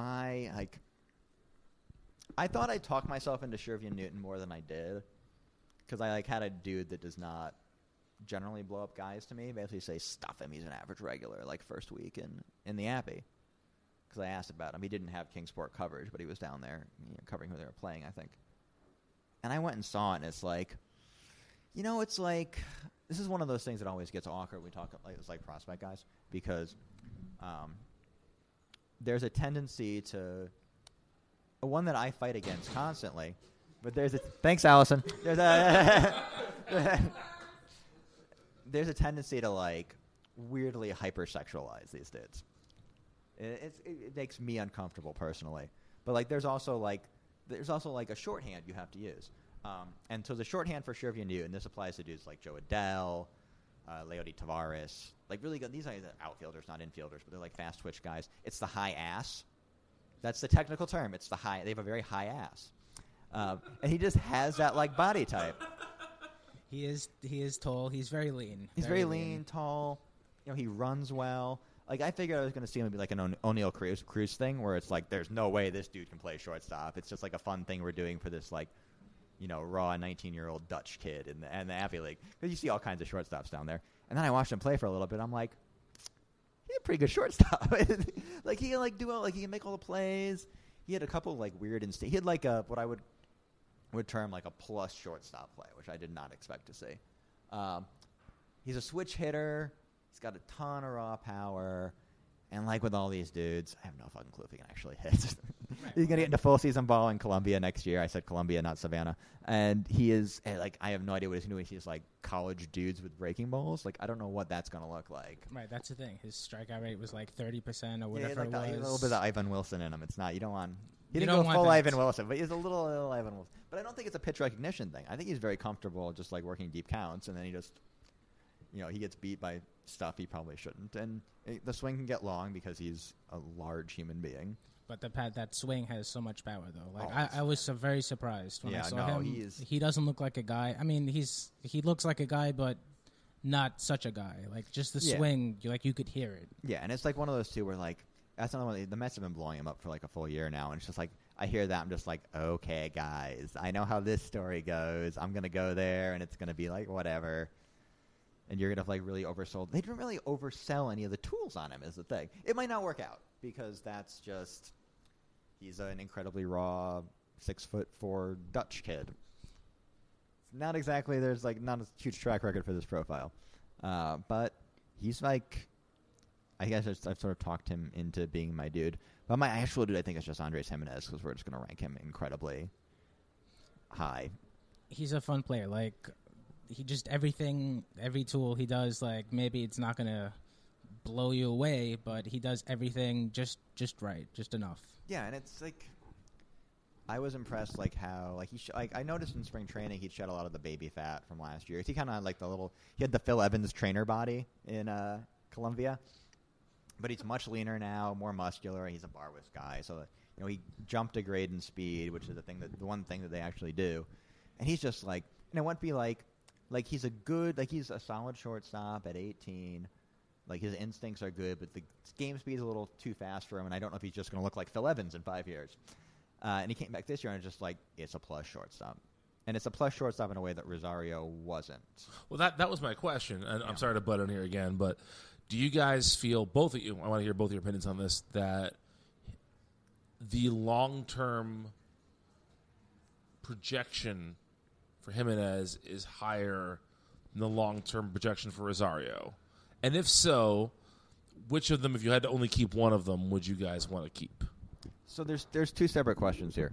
I thought I talked myself into Shervin Newton more than I did, because I had a dude that does not generally blow up guys to me. Basically, say stuff him. He's an average regular, like first week in the Appy. Because I asked about him. He didn't have Kingsport coverage, but he was down there covering who they were playing, I think. And I went and saw it, and it's like, it's like, this is one of those things that always gets awkward when we talk it's like prospect guys, because there's a tendency to, one that I fight against constantly, but thanks, Allison. There's a tendency to weirdly hypersexualize these dudes. It makes me uncomfortable personally, but there's also a shorthand you have to use, and so the shorthand for Shervin Newton, this applies to dudes like Joe Adell, Leody Taveras, really good. These are outfielders, not infielders, but they're fast twitch guys. It's the high ass. That's the technical term. It's the high. They have a very high ass, and he just has that body type. He is tall. He's very lean. He's very lean, tall. He runs well. I figured I was going to see him be an O'Neal Cruz thing, where it's there's no way this dude can play shortstop. It's just a fun thing we're doing for this raw 19-year-old Dutch kid in the Appy League, because you see all kinds of shortstops down there. And then I watched him play for a little bit. I'm like, he's a pretty good shortstop. He can do all, he can make all the plays. He had a couple weird he had what I would term a plus shortstop play, which I did not expect to see. He's a switch hitter. He's got a ton of raw power. And with all these dudes, I have no fucking clue if he can actually hit. He's going to get into full season ball in Columbia next year. I said Columbia, not Savannah. And he is, I have no idea what he's doing. He's college dudes with breaking balls. I don't know what that's going to look like. Right, that's the thing. His strikeout rate was 30% or whatever it was. He had a little bit of Ivan Wilson in him. It's not, you don't want. He You didn't don't go want full that. Ivan Wilson, but he's a little Ivan Wilson. But I don't think it's a pitch recognition thing. I think he's very comfortable just working deep counts, and then he just, he gets beat by stuff he probably shouldn't. And the swing can get long because he's a large human being. But that swing has so much power, though. I was very surprised when I saw him. He doesn't look like a guy. I mean, he looks like a guy, but not such a guy. Just the swing, you could hear it. Yeah, and it's one of those two where that's another one. The Mets have been blowing him up for a full year now, and it's just I hear that, I'm just like, okay, guys, I know how this story goes. I'm going to go there, and it's going to be like whatever. And you're going to really oversold. They didn't really oversell any of the tools on him is the thing. It might not work out because that's just he's an incredibly raw 6'4" Dutch kid. Not exactly. There's not a huge track record for this profile, but he's I guess I've sort of talked him into being my dude. But my actual dude, I think, is just Andres Gimenez because we're just going to rank him incredibly high. He's a fun player. He just every tool he does, maybe it's not going to blow you away, but he does everything just right, just enough. Yeah, and it's I was impressed how I noticed in spring training he'd shed a lot of the baby fat from last year. He kind of had he had the Phil Evans trainer body in Columbia. But he's much leaner now, more muscular. He's a bar whisk guy, so he jumped a grade in speed, which is the one thing that they actually do. And he's just it wouldn't be he's he's a solid shortstop at 18. His instincts are good, but the game speed is a little too fast for him. And I don't know if he's just going to look like Phil Evans in 5 years. And he came back this year and it's just it's a plus shortstop. And it's a plus shortstop in a way that Rosario wasn't. Well, that was my question, and I'm sorry to butt in here again, but. Do you guys feel, both of you, I want to hear both your opinions on this, that the long-term projection for Gimenez is higher than the long-term projection for Rosario? And if so, which of them, if you had to only keep one of them, would you guys want to keep? So there's two separate questions here.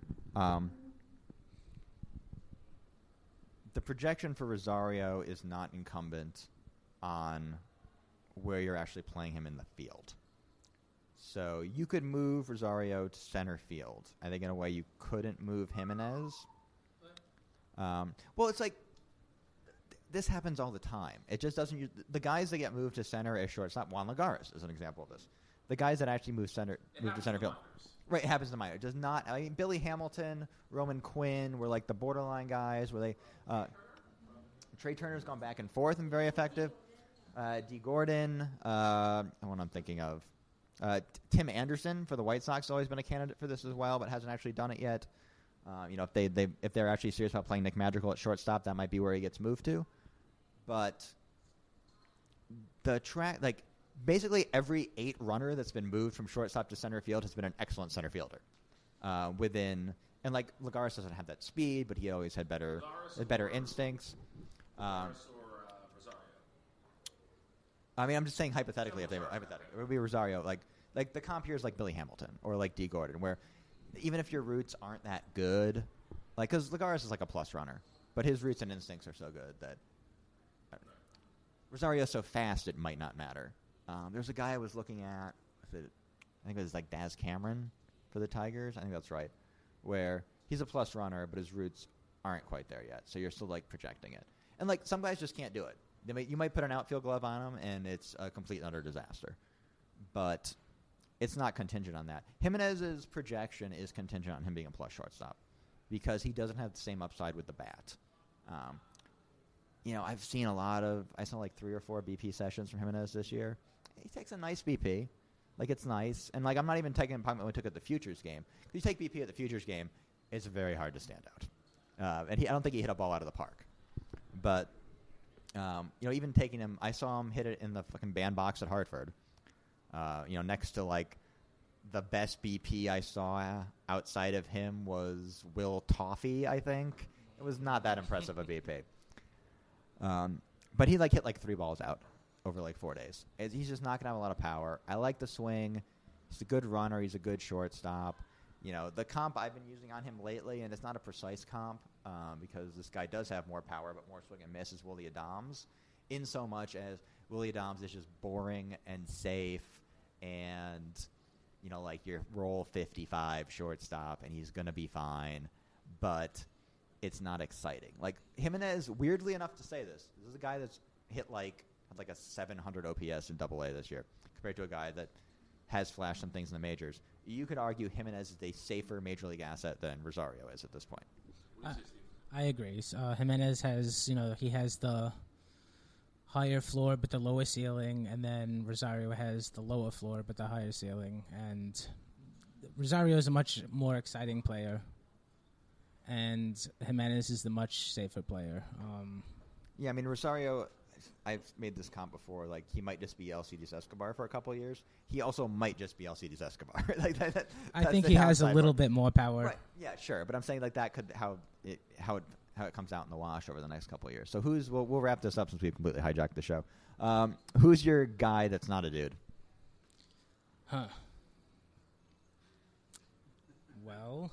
The projection for Rosario is not incumbent on where you're actually playing him in the field. So you could move Rosario to center field. I think in a way you couldn't move Gimenez. Well, it's this happens all the time. It just doesn't. The guys that get moved to center as shortstop, Juan Lagares is an example of this. The guys that actually move to center field. Right, it happens to minor. It does not. I mean, Billy Hamilton, Roman Quinn were the borderline guys. Where they Trey Turner's gone back and forth and very effective. D. Gordon, the one I'm thinking of. Tim Anderson for the White Sox has always been a candidate for this as well, but hasn't actually done it yet. If they're actually serious about playing Nick Madrigal at shortstop, that might be where he gets moved to. But the track, basically every 8 runner that's been moved from shortstop to center field has been an excellent center fielder. And Lagares doesn't have that speed, but he always had better instincts. I mean, I'm just saying hypothetically, it would be Rosario. The comp here is Billy Hamilton or D. Gordon, where even if your roots aren't that good, because Lagares is a plus runner, but his roots and instincts are so good that Rosario's so fast it might not matter. There's a guy I was looking at, I think it was Daz Cameron for the Tigers. I think that's right, where he's a plus runner, but his roots aren't quite there yet, so you're still projecting it. And some guys just can't do it. You might put an outfield glove on him, and it's a complete and utter disaster. But it's not contingent on that. Gimenez's projection is contingent on him being a plus shortstop because he doesn't have the same upside with the bat. I've seen I saw 3 or 4 BP sessions from Gimenez this year. He takes a nice BP. It's nice. And, I'm not even taking him when we took it at the Futures game. If you take BP at the Futures game, it's very hard to stand out. And I don't think he hit a ball out of the park. But... even taking him, I saw him hit it in the fucking bandbox at Hartford. Next to the best BP I saw outside of him was Will Toffee, I think. It was not that impressive a BP. But he hit 3 balls out over 4 days. He's just not going to have a lot of power. I like the swing. He's a good runner. He's a good shortstop. The comp I've been using on him lately, and it's not a precise comp because this guy does have more power but more swing and miss, is Willy Adames, in so much as Willy Adames is just boring and safe and, your roll 55 shortstop and he's going to be fine, but it's not exciting. Gimenez, weirdly enough to say this is a guy that's hit had a 700 OPS in AA this year compared to a guy that has flashed some things in the majors. You could argue Gimenez is a safer major league asset than Rosario is at this point. I agree. Gimenez has, he has the higher floor but the lower ceiling, and then Rosario has the lower floor but the higher ceiling. And Rosario is a much more exciting player, and Jimenez is the much safer player. Yeah, I mean, Rosario, I've made this comp before. Like, he might just be Alcides Escobar for a couple of years. He also might just be Alcides Escobar. I think he has a little bit more power. Right. Yeah, sure. But I'm saying like that could how it comes out in the wash over the next couple of years. So we'll wrap this up since we've completely hijacked the show. Who's your guy that's not a dude? Huh. Well,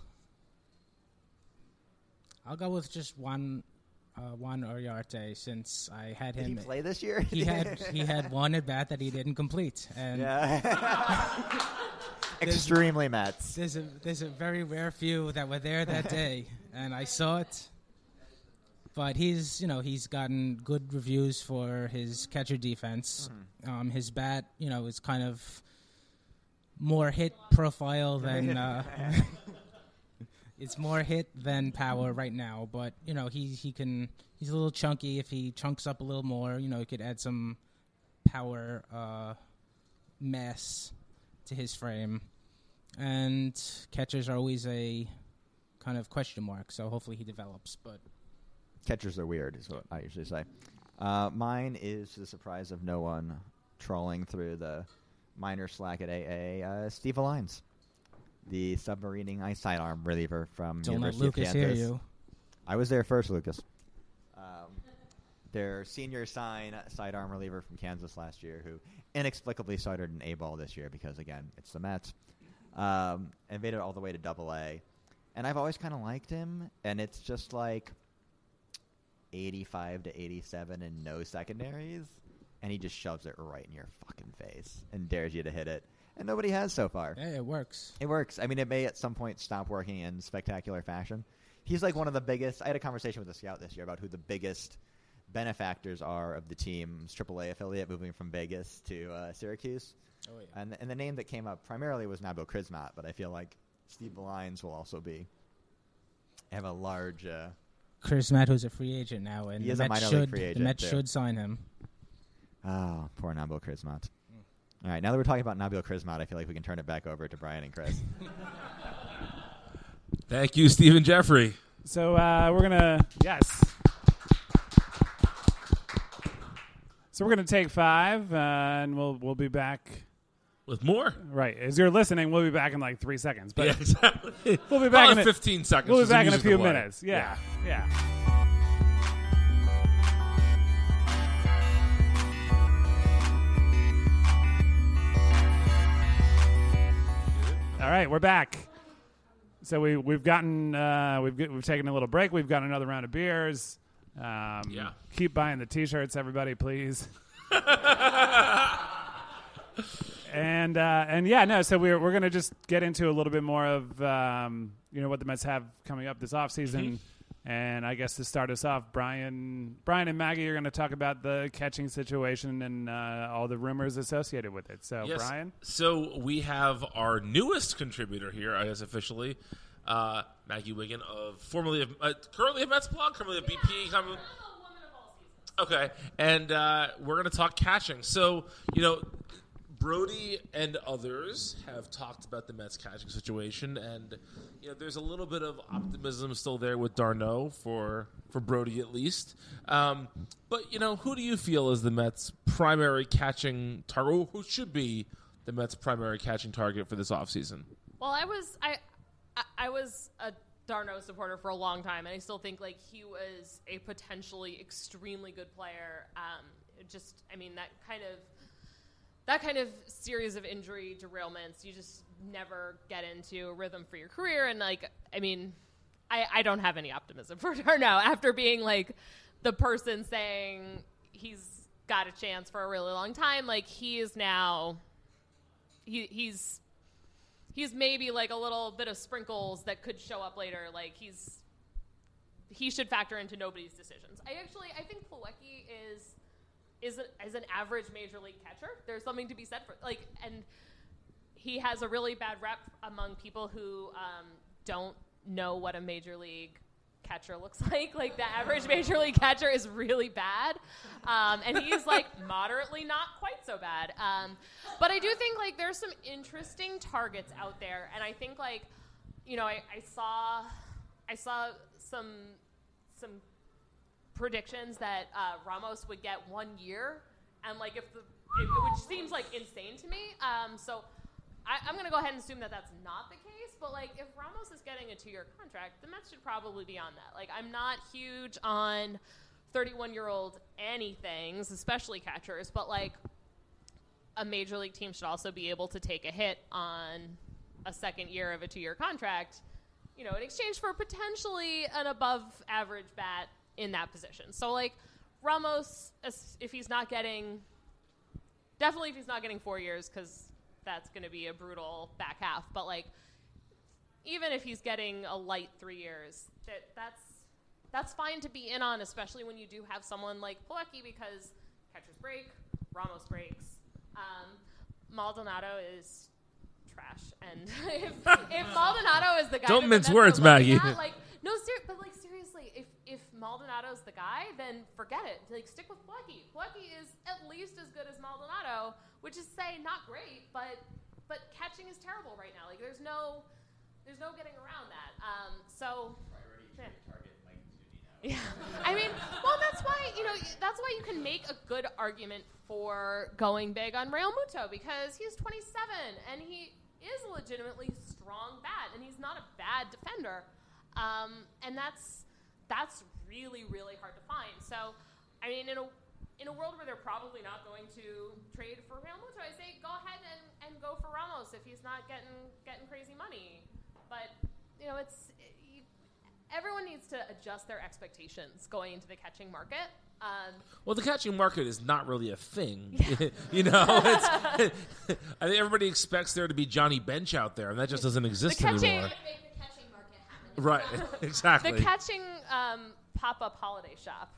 I'll go with just Juan Uriarte since I had him. Did he play this year? He had one at bat that he didn't complete, and extremely Mets. There's a very rare few that were there that day, and I saw it. But he's gotten good reviews for his catcher defense. Mm-hmm. His bat, is kind of more hit profile than it's more hit than power right now. But he's a little chunky. If he chunks up a little more, he could add some power mass to his frame. And catchers are always a kind of question mark. So hopefully he develops. But catchers are weird, is what I usually say. Mine is, to the surprise of no one, trawling through the minor slack at AA, Steve Alines, the submarining ice sidearm reliever from don't let University Lucas of hear Kansas. you. I was there first, Lucas. Their senior sidearm reliever from Kansas last year, who inexplicably started an A-ball this year because, again, it's the Mets, and made it all the way to AA. And I've always kind of liked him, and it's just like 85 to 87 and no secondaries, and he just shoves it right in your fucking face and dares you to hit it. And nobody has so far. Yeah, it works. It works. I mean, it may at some point stop working in spectacular fashion. He's like one of the biggest. I had a conversation with a scout this year about who the biggest benefactors are of the team's AAA affiliate moving from Vegas to Syracuse. Oh, yeah. And the name that came up primarily was Nabil Crismat, but I feel like Steve Alines will also have a large... Crismat, who's a free agent now, and he is the a Mets minor league free agent, the Mets too. should sign him. Oh, poor Nabil Crismat. All right, now that we're talking about Nabil Crismat, I feel like we can turn it back over to Brian and Chris. Thank you, Stephen Jeffrey. So we're going to, yes. So we're going to take 5, and we'll be back. With more? Right. As you're listening, we'll be back in like 3 seconds. But yeah, exactly. We'll be back in 15 seconds. We'll be for back in a music to few play. minutes. Yeah. All right, we're back. So we've gotten we've taken a little break. We've got another round of beers. Keep buying the T-shirts, everybody, please. And yeah, no. So we're gonna just get into a little bit more of what the Mets have coming up this offseason. Mm-hmm. And I guess to start us off, Brian and Maggie are going to talk about the catching situation and all the rumors associated with it. So, yes. Brian? So we have our newest contributor here, I guess officially, Maggie Wiggin, currently of Mets Blog, currently of BP. Okay, and we're going to talk catching. So, Brody and others have talked about the Mets catching situation, and there's a little bit of optimism still there with d'Arnaud for Brody at least. But who do you feel is the Mets' primary catching target? Who should be the Mets' primary catching target for this offseason? Well, I was a d'Arnaud supporter for a long time, and I still think he was a potentially extremely good player. That kind of series of injury derailments, you just never get into a rhythm for your career. And I don't have any optimism for d'Arnaud after being the person saying he's got a chance for a really long time. He is now, he's maybe a little bit of sprinkles that could show up later. He should factor into nobody's decisions. I think Plawecki is an average major league catcher. There's something to be said for and he has a really bad rep among people who don't know what a major league catcher looks like. Like, the average major league catcher is really bad. And he's, like, moderately not quite so bad. But I do think, like, there's some interesting targets out there. And I think, like, you know, I saw some predictions that Ramos would get 1 year. And, like, which seems, like, insane to me. So I'm going to go ahead and assume that that's not the case. But, like, if Ramos is getting a 2-year contract, the Mets should probably be on that. Like, I'm not huge on 31-year-old anythings, especially catchers. But, like, a major league team should also be able to take a hit on a second year of a 2-year contract, you know, in exchange for potentially an above-average bat in that position. So, like, Ramos, if he's not getting 4 years, because that's going to be a brutal back half. But, like, even if he's getting a light 3 years, that's fine to be in on, especially when you do have someone like Plawecki, because catchers break, Ramos breaks. Maldonado is trash, and if Maldonado is the guy, Don't that the mince Mets words, are looking Maggie. at, like, no, but, like, seriously, if Maldonado's the guy, then forget it. Like, stick with Plawecki. Plawecki is at least as good as Maldonado, which is, say, not great, but catching is terrible right now. Like, there's no getting around that. So yeah, I mean, well, that's why you can make a good argument for going big on Real Muto, because he's 27 and he is a legitimately strong bat, and he's not a bad defender, and that's really, really hard to find. So, I mean, in a world where they're probably not going to trade for Real Muto, I say go ahead and go for Ramos if he's not getting crazy money. But, you know, everyone needs to adjust their expectations going into the catching market. Well, the catching market is not really a thing. You know, I think everybody expects there to be Johnny Bench out there, and that just doesn't exist anymore. Make the catching market happen. Right, exactly. The catching pop-up holiday shop.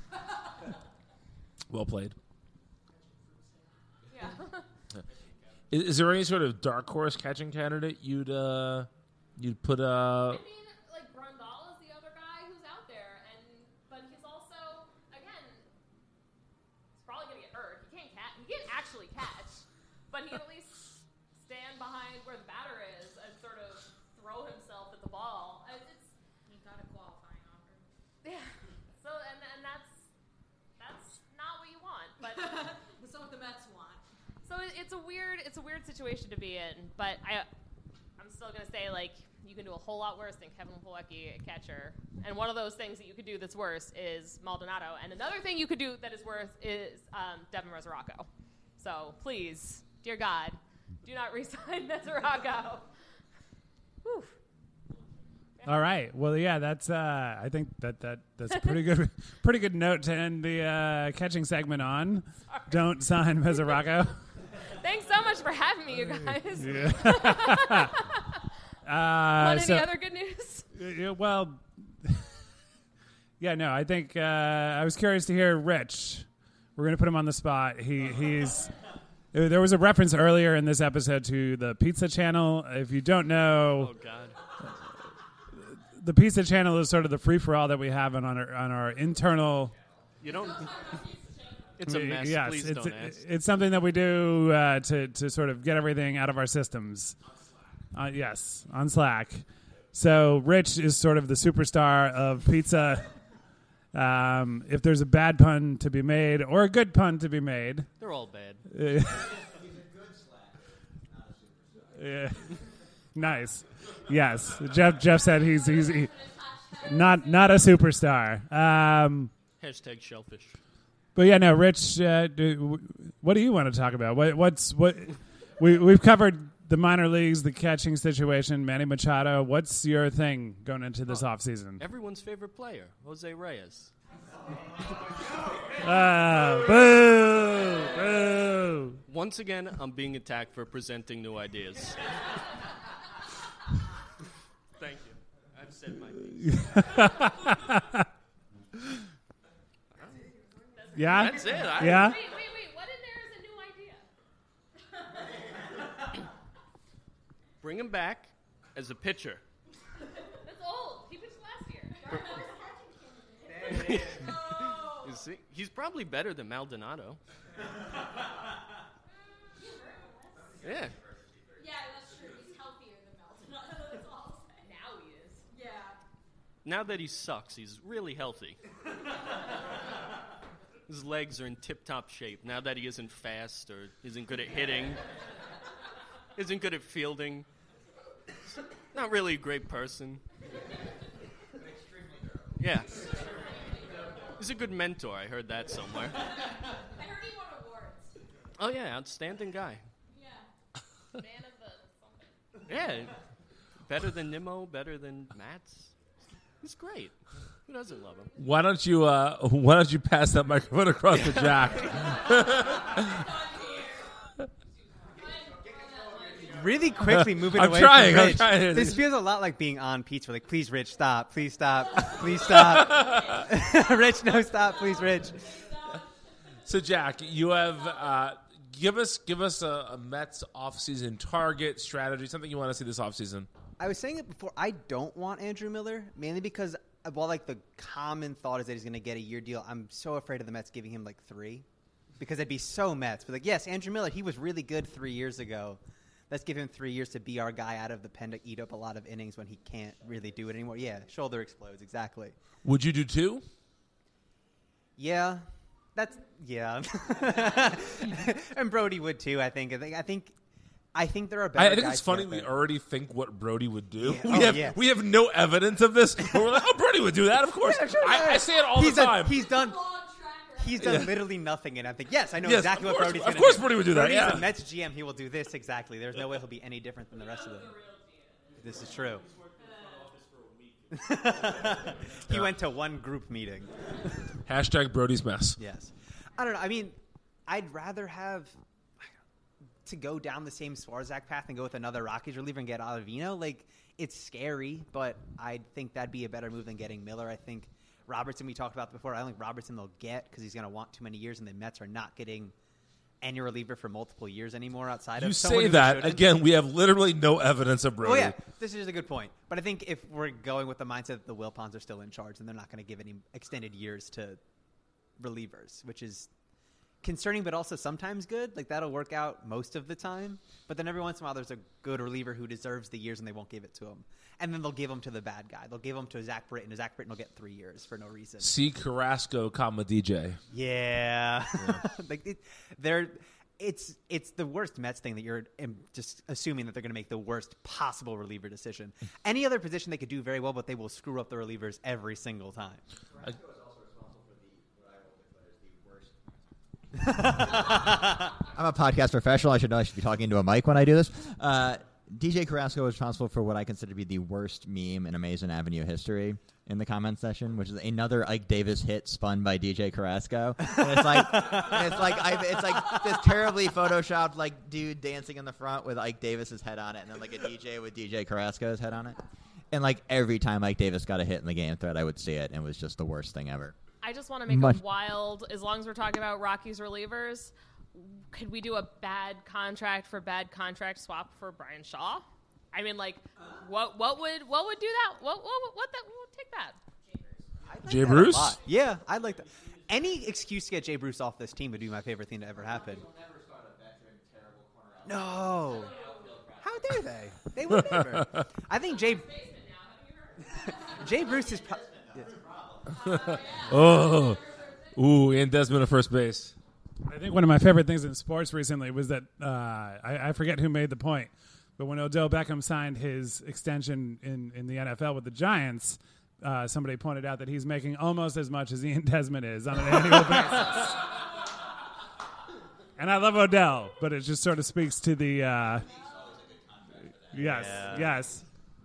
Well played. Yeah. Is there any sort of dark horse catching candidate you'd put I mean, like, Brandal is the other guy who's out there, but he's also, again, he's probably gonna get hurt. He can't actually catch, but he can at least stand behind where the batter is and sort of throw himself at the ball. He got a qualifying offer. Yeah. So and that's not what you want, but That's what the Mets want. so it's a weird situation to be in. But I'm still gonna say, like, you can do a whole lot worse than Kevin Plawecki at catcher. And one of those things that you could do that's worse is Maldonado. And another thing you could do that is worse is Devin Resurrecto. So please, dear God, do not re-sign Resurrecto. Whew. All right. Well, yeah, that's. I think that's a pretty good note to end the catching segment on. Sorry. Don't sign Mesoraco. Thanks so much for having me, you guys. Yeah. Want any other good news? Well, yeah, no, I think I was curious to hear Rich. We're going to put him on the spot. He's. There was a reference earlier in this episode to the Pizza Channel. If you don't know, oh God, the Pizza Channel is sort of the free-for-all that we have on our internal. you don't. It's a mess. Yes, Please don't ask. it's something that we do to sort of get everything out of our systems. Yes, on Slack. So Rich is sort of the superstar of pizza. If there's a bad pun to be made or a good pun to be made, They're all bad. Yeah. Nice. Yes, Jeff said he's not a superstar. Hashtag shellfish. But yeah, no, Rich. What do you want to talk about? We've covered the minor leagues, the catching situation, Manny Machado. What's your thing going into this offseason? Everyone's favorite player, Jose Reyes. Boo! Boo! Once again, I'm being attacked for presenting new ideas. Thank you. I've said my piece. Yeah? That's it. Yeah? Wait. What in there is a new idea? Bring him back as a pitcher. That's old. He pitched last year. You see? He's probably better than Maldonado. Yeah. Yeah, that's true. He's healthier than Maldonado. That's all I'll say. Now he is. Yeah. Now that he sucks, he's really healthy. His legs are in tip-top shape. Now that he isn't fast or isn't good at hitting, isn't good at fielding, not really a great person. Yeah. He's a good mentor. I heard that somewhere. I heard he won awards. Oh, yeah, outstanding guy. Yeah. Man of the something. Yeah. Better than Nimmo, better than Mats. He's great. Who doesn't love him? Why don't you pass that microphone across to Jack? Really quickly moving I'm away trying, from I'm Rich. trying. This feels a lot like being on Pete's. We're like, please, Rich, stop. Please stop. Please stop. Rich, no, stop. Please, Rich. So Jack, you have give us a Mets offseason target strategy, something you want to see this offseason. I was saying it before. I don't want Andrew Miller, mainly because while like the common thought is that he's going to get a year deal, I'm so afraid of the Mets giving him like 3, because it'd be so Mets. But like, yes, Andrew Miller, he was really good 3 years ago. Let's give him 3 years to be our guy out of the pen to eat up a lot of innings when he can't really do it anymore. Yeah, shoulder explodes, exactly. Would you do 2? Yeah, yeah. And Brody would too. I think there are better. I think guys it's funny out we there. already think what Brody would do. Yeah. We have no evidence of this. But we're like, oh, Brody would do that, of course. Yeah, sure, I say it all the time. He's done Long track literally nothing, and I think yes, I know Yes, exactly of what course- Brody's of going to do. course Brody would do that, Brody's yeah. a Mets GM. He will do this exactly. There's no way he'll be any different than the rest of them. This is true. He went to one group meeting. Hashtag Brody's mess. Yes. I don't know. I mean, I'd rather have to go down the same Swarzak path and go with another Rockies reliever and get Ottavino. Like, it's scary, but I think that'd be a better move than getting Miller. I think Robertson, we talked about before, I don't think Robertson they'll get because he's going to want too many years, and the Mets are not getting any reliever for multiple years anymore outside You of someone say who that, shouldn't. again, we have literally no evidence of Brody. Oh, yeah. This is a good point. But I think if we're going with the mindset that the Wilpons are still in charge, then they're not going to give any extended years to relievers, which is concerning but also sometimes good. Like, that'll work out most of the time. But then every once in a while there's a good reliever who deserves the years and they won't give it to him. And then they'll give them to the bad guy. They'll give them to Zach Britton, and Zach Britton will get 3 years for no reason. C. Carrasco, DJ. Yeah. Like it's the worst Mets thing that you're just assuming that they're going to make the worst possible reliever decision. Any other position they could do very well, but they will screw up the relievers every single time. I'm a podcast professional. I should know I should be talking into a mic when I do this. DJ Carrasco is responsible for what I consider to be the worst meme in Amazing Avenue history in the comment section, which is another Ike Davis hit spun by DJ Carrasco. And it's like this terribly photoshopped like dude dancing in the front with Ike Davis's head on it, and then like a DJ with DJ Carrasco's head on it. And like every time Ike Davis got a hit in the game thread, I would see it, and it was just the worst thing ever. I just want to make a wild, as long as we're talking about Rockies relievers, could we do a bad contract for bad contract swap for Brian Shaw? I mean, like, what would do that? What would take that? Jay Bruce? Yeah, I'd like that. Any excuse to get Jay Bruce off this team would be my favorite thing to ever happen. No. How dare they? They would never. I think Jay Bruce is Oh. Ooh, and Desmond at first base. I think one of my favorite things in sports recently was that I forget who made the point, but when Odell Beckham signed his extension in the NFL with the Giants, somebody pointed out that he's making almost as much as Ian Desmond is on an annual basis. And I love Odell, but it just sort of speaks to the yes.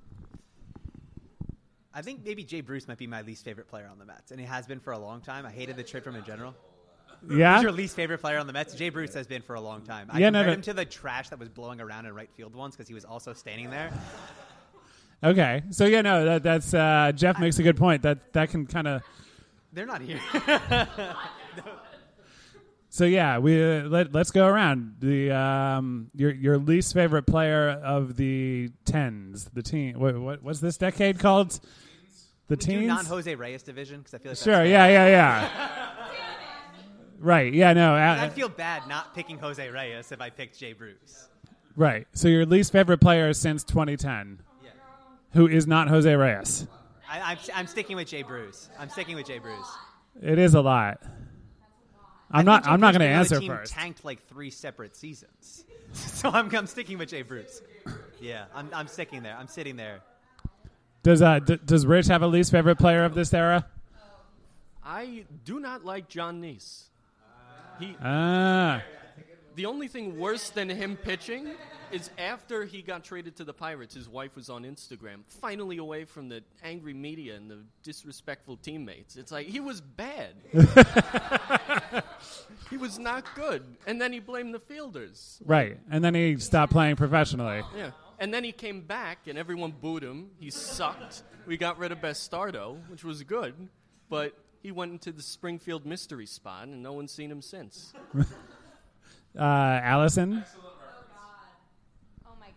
I think maybe Jay Bruce might be my least favorite player on the Mets, and he has been for a long time. I hated the trade from him in general. Yeah? Who's your least favorite player on the Mets? Jay Bruce has been for a long time. I Yeah, compared no, him to the trash that was blowing around in right field once because he was also standing there. Okay, so that's Jeff makes a good point. That can kind of. They're not here. So yeah, let's go around. The your least favorite player of the tens, the team. What's this decade called? the Do teens. non Jose Reyes division because I feel like Sure. that's Yeah. Right. Yeah. No. I'd feel bad not picking Jose Reyes if I picked Jay Bruce. Right. So your least favorite player since 2010, Yeah. who is not Jose Reyes. I'm sticking with Jay Bruce. It is a lot. I'm not going to answer team first. Tanked like 3 separate seasons, so I'm sticking with Jay Bruce. Yeah, I'm sticking there. I'm sitting there. Does Rich have a least favorite player of this era? I do not like John Neese. The only thing worse than him pitching is after he got traded to the Pirates, his wife was on Instagram, finally away from the angry media and the disrespectful teammates. It's like, he was bad. He was not good. And then he blamed the fielders. Right. And then he stopped playing professionally. Yeah. And then he came back, and everyone booed him. He sucked. We got rid of Bastardo, which was good. But he went into the Springfield mystery spot, and no one's seen him since. Allison? Oh my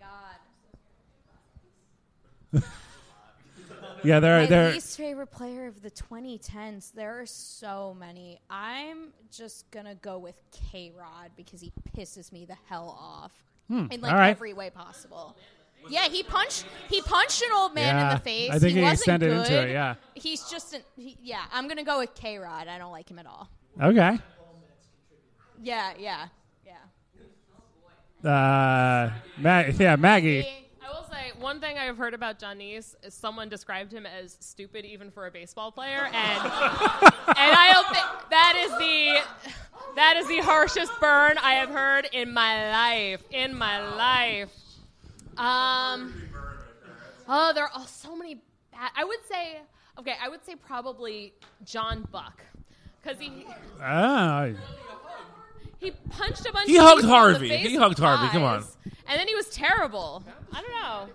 god. Yeah, My they're least favorite player of the 2010s. There are so many. I'm just gonna go with K-Rod because he pisses me the hell off in like all right. every way possible. Yeah, he punched an old man in the face. I think he wasn't extended good. into it, yeah. He's just yeah. I'm gonna go with K-Rod. I don't like him at all. Okay. Yeah. Maggie. I will say one thing I've heard about John Neese is someone described him as stupid even for a baseball player, and I don't think that is the harshest burn I have heard in my life. There are so many bad. I would say probably John Buck because he punched a bunch He of hugged people in the Harvey. face He with hugged Harvey. Come on. pies, and then he was terrible. I don't know.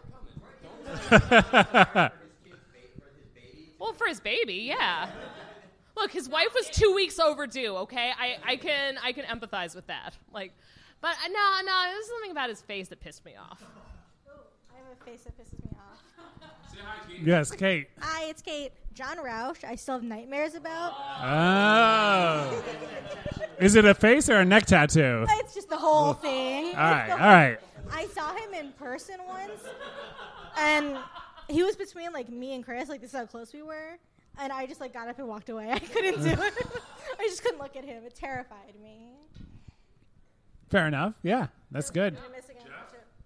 Well, for his baby, yeah. Look, his wife was 2 weeks overdue. Okay, I can empathize with that. Like, but no, there's something about his face that pissed me off. I have a face that pisses me off. Yes, Kate. Hi, it's Kate. John Roush, I still have nightmares about. Oh. Is it a face or a neck tattoo? It's just the whole thing. All right. I saw him in person once, and he was between like me and Chris. Like, this is how close we were. And I just like got up and walked away. I couldn't do it. I just couldn't look at him. It terrified me. Fair enough. Yeah, that's good. I'm missing out.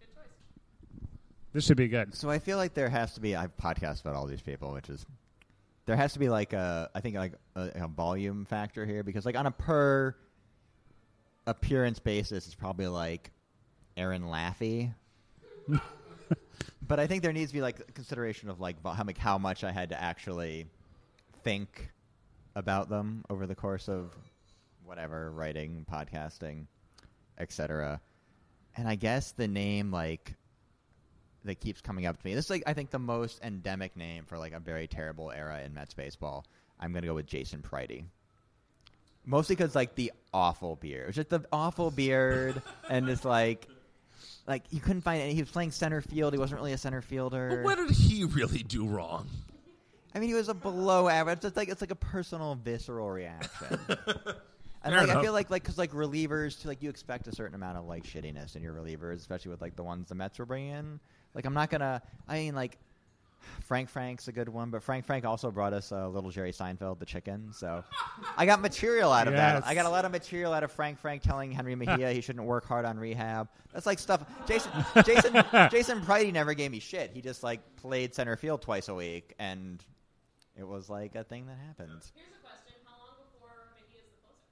This should be good. So I feel like there has to be. I've podcast about all these people, which is there has to be like a volume factor here because like on a per appearance basis, it's probably like Aaron Laffey. But I think there needs to be like a consideration of like how much I had to actually think about them over the course of whatever writing, podcasting, etc. And I guess the name like that keeps coming up to me. This is like I think the most endemic name for like a very terrible era in Mets baseball. I'm gonna go with Jason Pridey. Mostly because like the awful beard. It's just the awful beard and it's like you couldn't find any. He was playing center field. He wasn't really a center fielder. But what did he really do wrong? I mean, he was a below average. It's like a personal, visceral reaction. And Fair like, I enough. feel like because like relievers, like you expect a certain amount of like shittiness in your relievers, especially with like the ones the Mets were bringing in. Like I'm not gonna. I mean, like Frank's a good one, but Frank also brought us little Jerry Seinfeld, the chicken. So I got material out of Yes. that. I got a lot of material out of Frank telling Henry Mejia he shouldn't work hard on rehab. That's like stuff. Jason Pridey never gave me shit. He just like played center field twice a week, and it was like a thing that happened. Here's a question: how long before Mejia's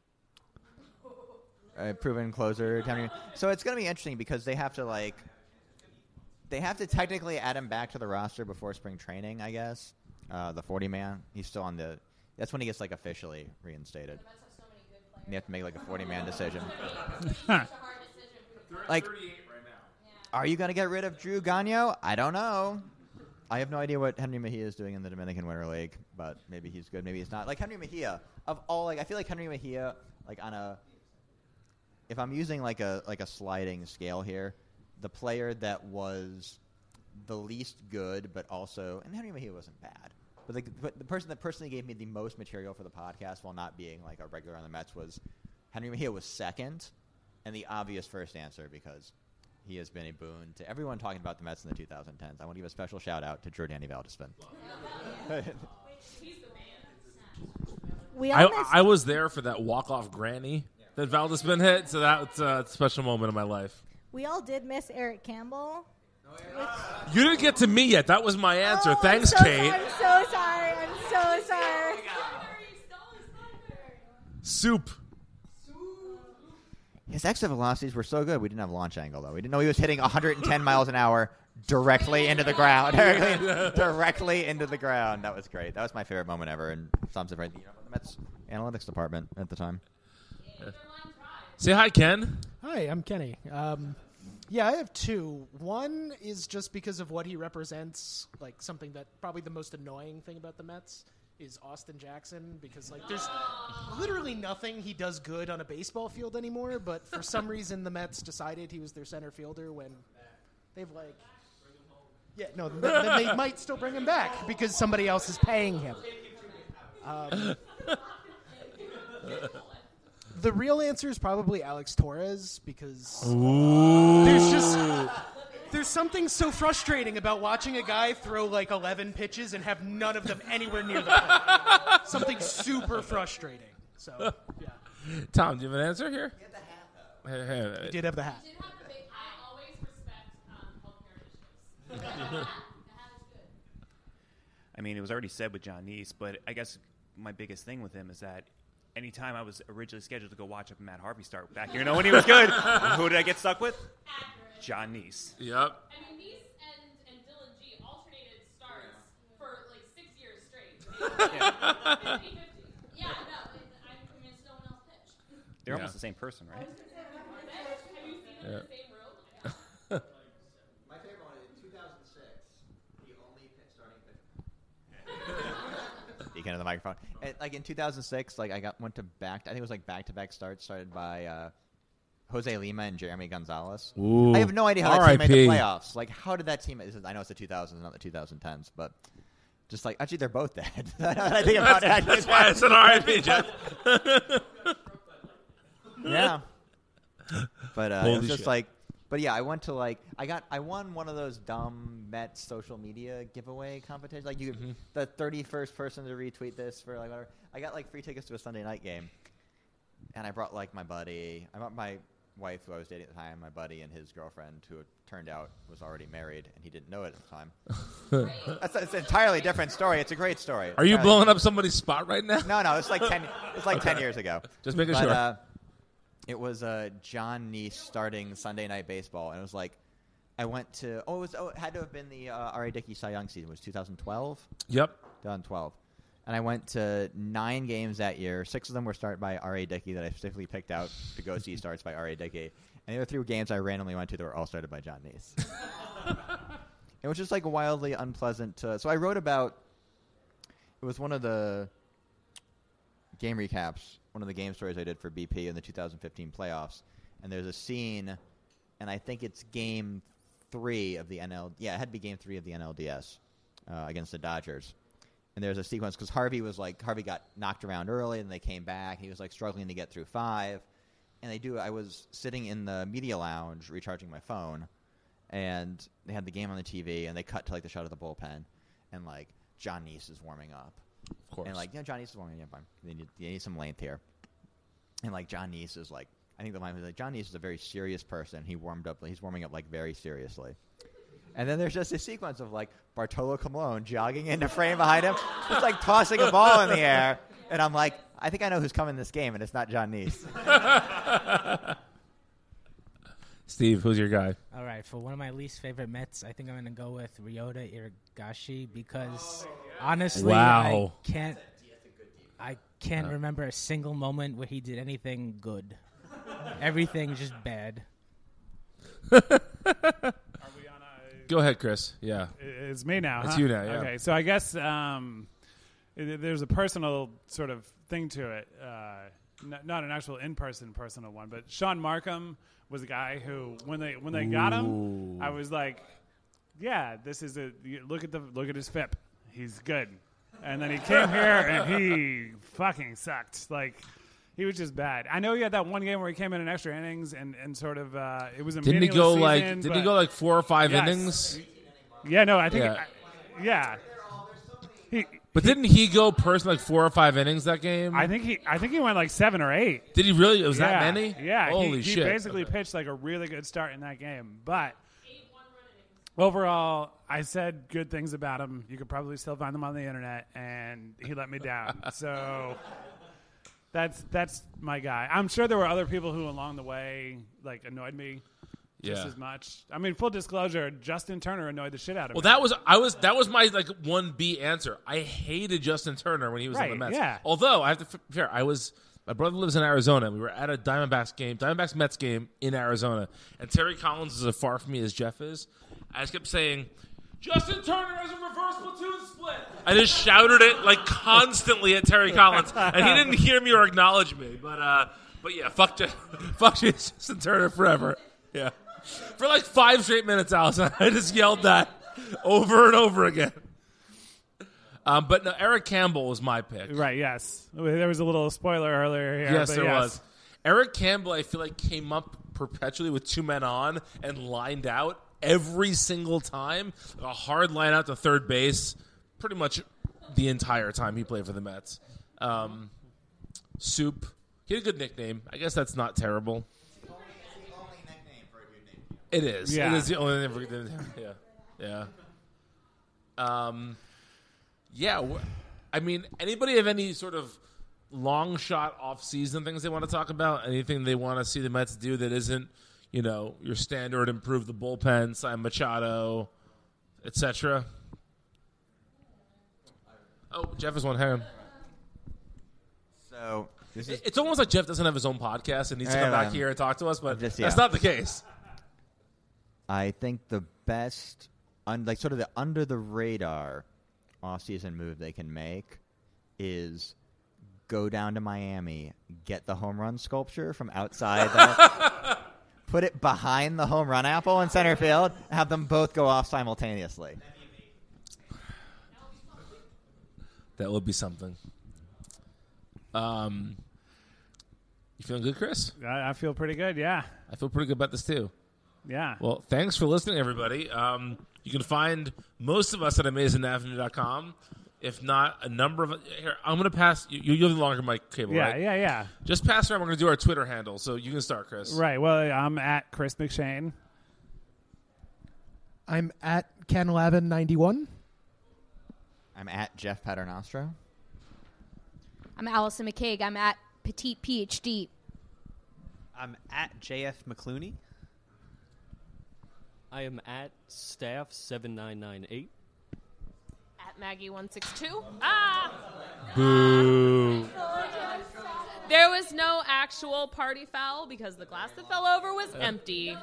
the closer? Proven closer. So it's going to be interesting because they have to technically add him back to the roster before spring training, I guess. The 40-man. He's still on the. That's when he gets like officially reinstated. You have to make like a 40-man decision. Like, are you going to get rid of Drew Gagno? I don't know. I have no idea what Henry Mejia is doing in the Dominican Winter League, but maybe he's good, maybe he's not. Like Henry Mejia, of all, like I feel like Henry Mejia, like on a, if I'm using like a sliding scale here, the player that was the least good, but also, and Henry Mejia wasn't bad, But the person that personally gave me the most material for the podcast while not being like a regular on the Mets was Henry Mejia was second, and the obvious first answer because he has been a boon to everyone talking about the Mets in the 2010s. I want to give a special shout out to Jordani Valdespin. I was there for that walk-off granny that Valdespin hit, so that's a special moment in my life. We all did miss Eric Campbell. You didn't get to me yet. That was my answer. Oh, Thanks, I'm Kate. so sorry. I'm so sorry. Soup. His exit velocities were so good. We didn't have launch angle, though. We didn't know he was hitting 110 miles an hour directly into the ground. Directly into the ground. That was great. That was my favorite moment ever. And Thompson, right? The Mets analytics department at the time. Say hi, Ken. Hi, I'm Kenny. Yeah, I have two. One is just because of what he represents, like something that probably the most annoying thing about the Mets is Austin Jackson, because like there's literally nothing he does good on a baseball field anymore, but for some reason the Mets decided he was their center fielder when they've like... Yeah, no, they might still bring him back because somebody else is paying him. The real answer is probably Alex Torres, because there's something so frustrating about watching a guy throw like 11 pitches and have none of them anywhere near the plate. Something super frustrating. So, yeah. Tom, do you have an answer here? He had the hat, though. He did have the hat. I always respect healthcare initiatives. I mean, it was already said with John Neese, but I guess my biggest thing with him is that anytime I was originally scheduled to go watch a Matt Harvey start back here, when he was good, who did I get stuck with? John Neese. Yep. I mean, Neese and Dylan G alternated starts for like 6 years straight. 50-50. Yeah, no, I'm convinced no one else pitched. They're almost the same person, right? Have you seen them in the same room? My favorite one is in 2006, the only starting pitcher. Speaking of the microphone. Like in 2006, like I went to I think it was like back-to-back starts started by Jose Lima and Jeremy Gonzalez. Ooh. I have no idea how that team made the playoffs. Like, how did that team? I know it's the 2000s, not the 2010s, but just like actually, they're both dead. I think about it. That's why it's an RIP, Jeff. Yeah, but it was just shit. like. But yeah, I went to I won one of those dumb Mets social media giveaway competitions. Like the 31st person to retweet this for like whatever. I got like free tickets to a Sunday night game, and I brought like my buddy. I brought my wife, who I was dating at the time, my buddy, and his girlfriend, who it turned out was already married, and he didn't know it at the time. It's an entirely different story. It's a great story. Are you blowing up somebody's spot right now? No. It's like 10. It's like 10 years ago. Just making sure. It was John Neese starting Sunday Night Baseball, and it was like I went to it had to have been the R.A. Dickey Cy Young season. It was 2012. Yep. 2012. And I went to 9 games that year. 6 of them were started by R.A. Dickey that I specifically picked out to go see starts by R.A. Dickey. And the other 3 games I randomly went to that were all started by John Neese. It was just like wildly unpleasant. So I wrote about it was one of the game recaps, one of the game stories I did for BP in the 2015 playoffs. And there's a scene, and I think it's game 3 of the NL. Yeah, it had to be game 3 of the NLDS against the Dodgers. And there's a sequence because Harvey got knocked around early, and they came back. He was like struggling to get through 5, and I was sitting in the media lounge recharging my phone, and they had the game on the TV, and they cut to like the shot of the bullpen, and like John Neese is warming up, of course, and like John Neese is warming up. They need some length here, and like John Neese is like I think the line was like John Neese is a very serious person. He's warming up like very seriously. And then there's just a sequence of, like, Bartolo Colon jogging into frame behind him, just, like, tossing a ball in the air. And I'm like, I think I know who's coming this game, and it's not John Neese. Steve, who's your guy? All right, for one of my least favorite Mets, I think I'm going to go with Ryota Iragashi because, honestly, wow. I can't remember a single moment where he did anything good. Everything's just bad. Go ahead, Chris. Yeah. It's me now. It's you now, yeah. Okay, so I guess there's a personal sort of thing to it. Not an actual in-person personal one, but Sean Markham was a guy who, when they got him, I was like, yeah, this is look at his FIP. He's good. And then he came here and he fucking sucked. Like, he was just bad. I know he had that one game where he came in extra innings and sort of it was a Didn't he meaningless go season, like? Didn't he go like 4 or 5 Yes. innings? Yeah, no, I think. Yeah. Yeah. But didn't he go personally like 4 or 5 innings that game? I think he went like 7 or 8. Did he really? It was Yeah. that many? Yeah. Holy he shit! basically pitched like a really good start in that game, but overall, I said good things about him. You could probably still find them on the internet, and he let me down. So that's my guy. I'm sure there were other people who along the way like annoyed me just Yeah. as much. I mean, full disclosure, Justin Turner annoyed the shit out of Well, me. that was my like 1B answer. I hated Justin Turner when he was in the Right, Mets. yeah. Although I have to be fair, my brother lives in Arizona. We were at a Diamondbacks Mets game in Arizona, and Terry Collins is as far from me as Jeff is. I just kept saying, Justin Turner has a reverse platoon split. I just shouted it like constantly at Terry Collins, and he didn't hear me or acknowledge me. But yeah, fuck Justin Turner forever. Yeah, for like 5 straight minutes, Allison. I just yelled that over and over again. But no, Eric Campbell was my pick. Right, yes. There was a little spoiler earlier here. Yes, but there was. Eric Campbell, I feel like, came up perpetually with 2 men on and lined out every single time. A hard line out to third base pretty much the entire time he played for the Mets. Soup. He had a good nickname. I guess that's not terrible. It is. Yeah. It is the only name for a good name. Yeah. Yeah. I mean, anybody have any sort of long shot off-season things they want to talk about? Anything they want to see the Mets do that isn't, your standard, improve the bullpen, sign Machado, etc.? Oh, Jeff is one. Hang on. So this is It's almost like Jeff doesn't have his own podcast and needs to come back here and talk to us, but that's not the case. I think the best, sort of the under the radar off-season move they can make is go down to Miami, get the home run sculpture from outside, put it behind the home run apple in center field, have them both go off simultaneously. That would be something. You feeling good, Chris? I feel pretty good, yeah. I feel pretty good about this, too. Yeah. Well, thanks for listening, everybody. You can find most of us at AmazingAvenue.com. If not, a number of... Here, I'm going to pass... You have the longer mic cable, right? Yeah. Just pass around. We're going to do our Twitter handle, so you can start, Chris. Right. Well, I'm at Chris McShane. I'm at Ken1191. I'm at Jeff Paternostro. I'm Allison McCaig. I'm at Petite PhD. I'm at JF McClooney. I am at staff7998. At Maggie162. Boo. There was no actual party foul because the glass that fell over was empty.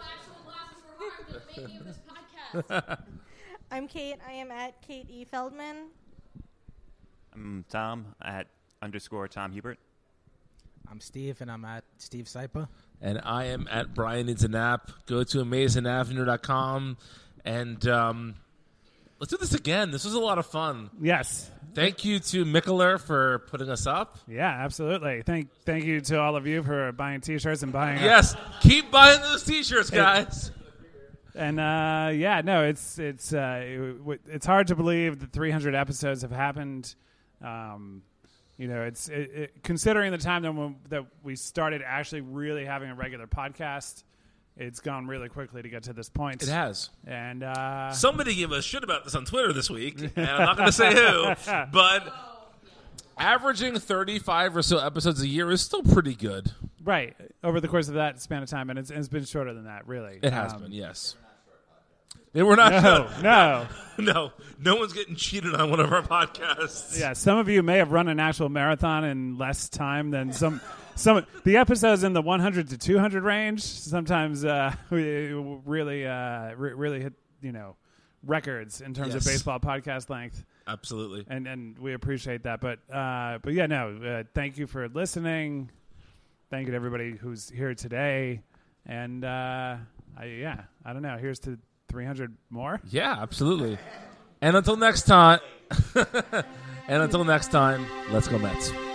I'm Kate. I am at Kate E. Feldman. I'm Tom at _Tom Hubert. I'm Steve, and I'm at Steve Saipa. And I am at Brian Needs a Nap. Go to AmazingAvenue.com. And let's do this again. This was a lot of fun. Yes. Thank you to Mikkeler for putting us up. Yeah, absolutely. Thank you to all of you for buying T-shirts and buying. Yes, keep buying those T-shirts, guys. And it's hard to believe that 300 episodes have happened. It's considering the time that we started actually really having a regular podcast. It's gone really quickly to get to this point. It has. And somebody gave us shit about this on Twitter this week, and I'm not going to say who, but averaging 35 or so episodes a year is still pretty good. Right. Over the course of that span of time, and it's been shorter than that, really. It has been, yes. They were not No. No one's getting cheated on one of our podcasts. Yeah, some of you may have run an actual marathon in less time than some the episodes in the 100 to 200 range. Sometimes we really hit records in terms of baseball podcast length. Absolutely, and we appreciate that. But yeah, no. Thank you for listening. Thank you to everybody who's here today. And I don't know. Here's to 300 more. Yeah, absolutely. And until next time. And until next time, let's go Mets.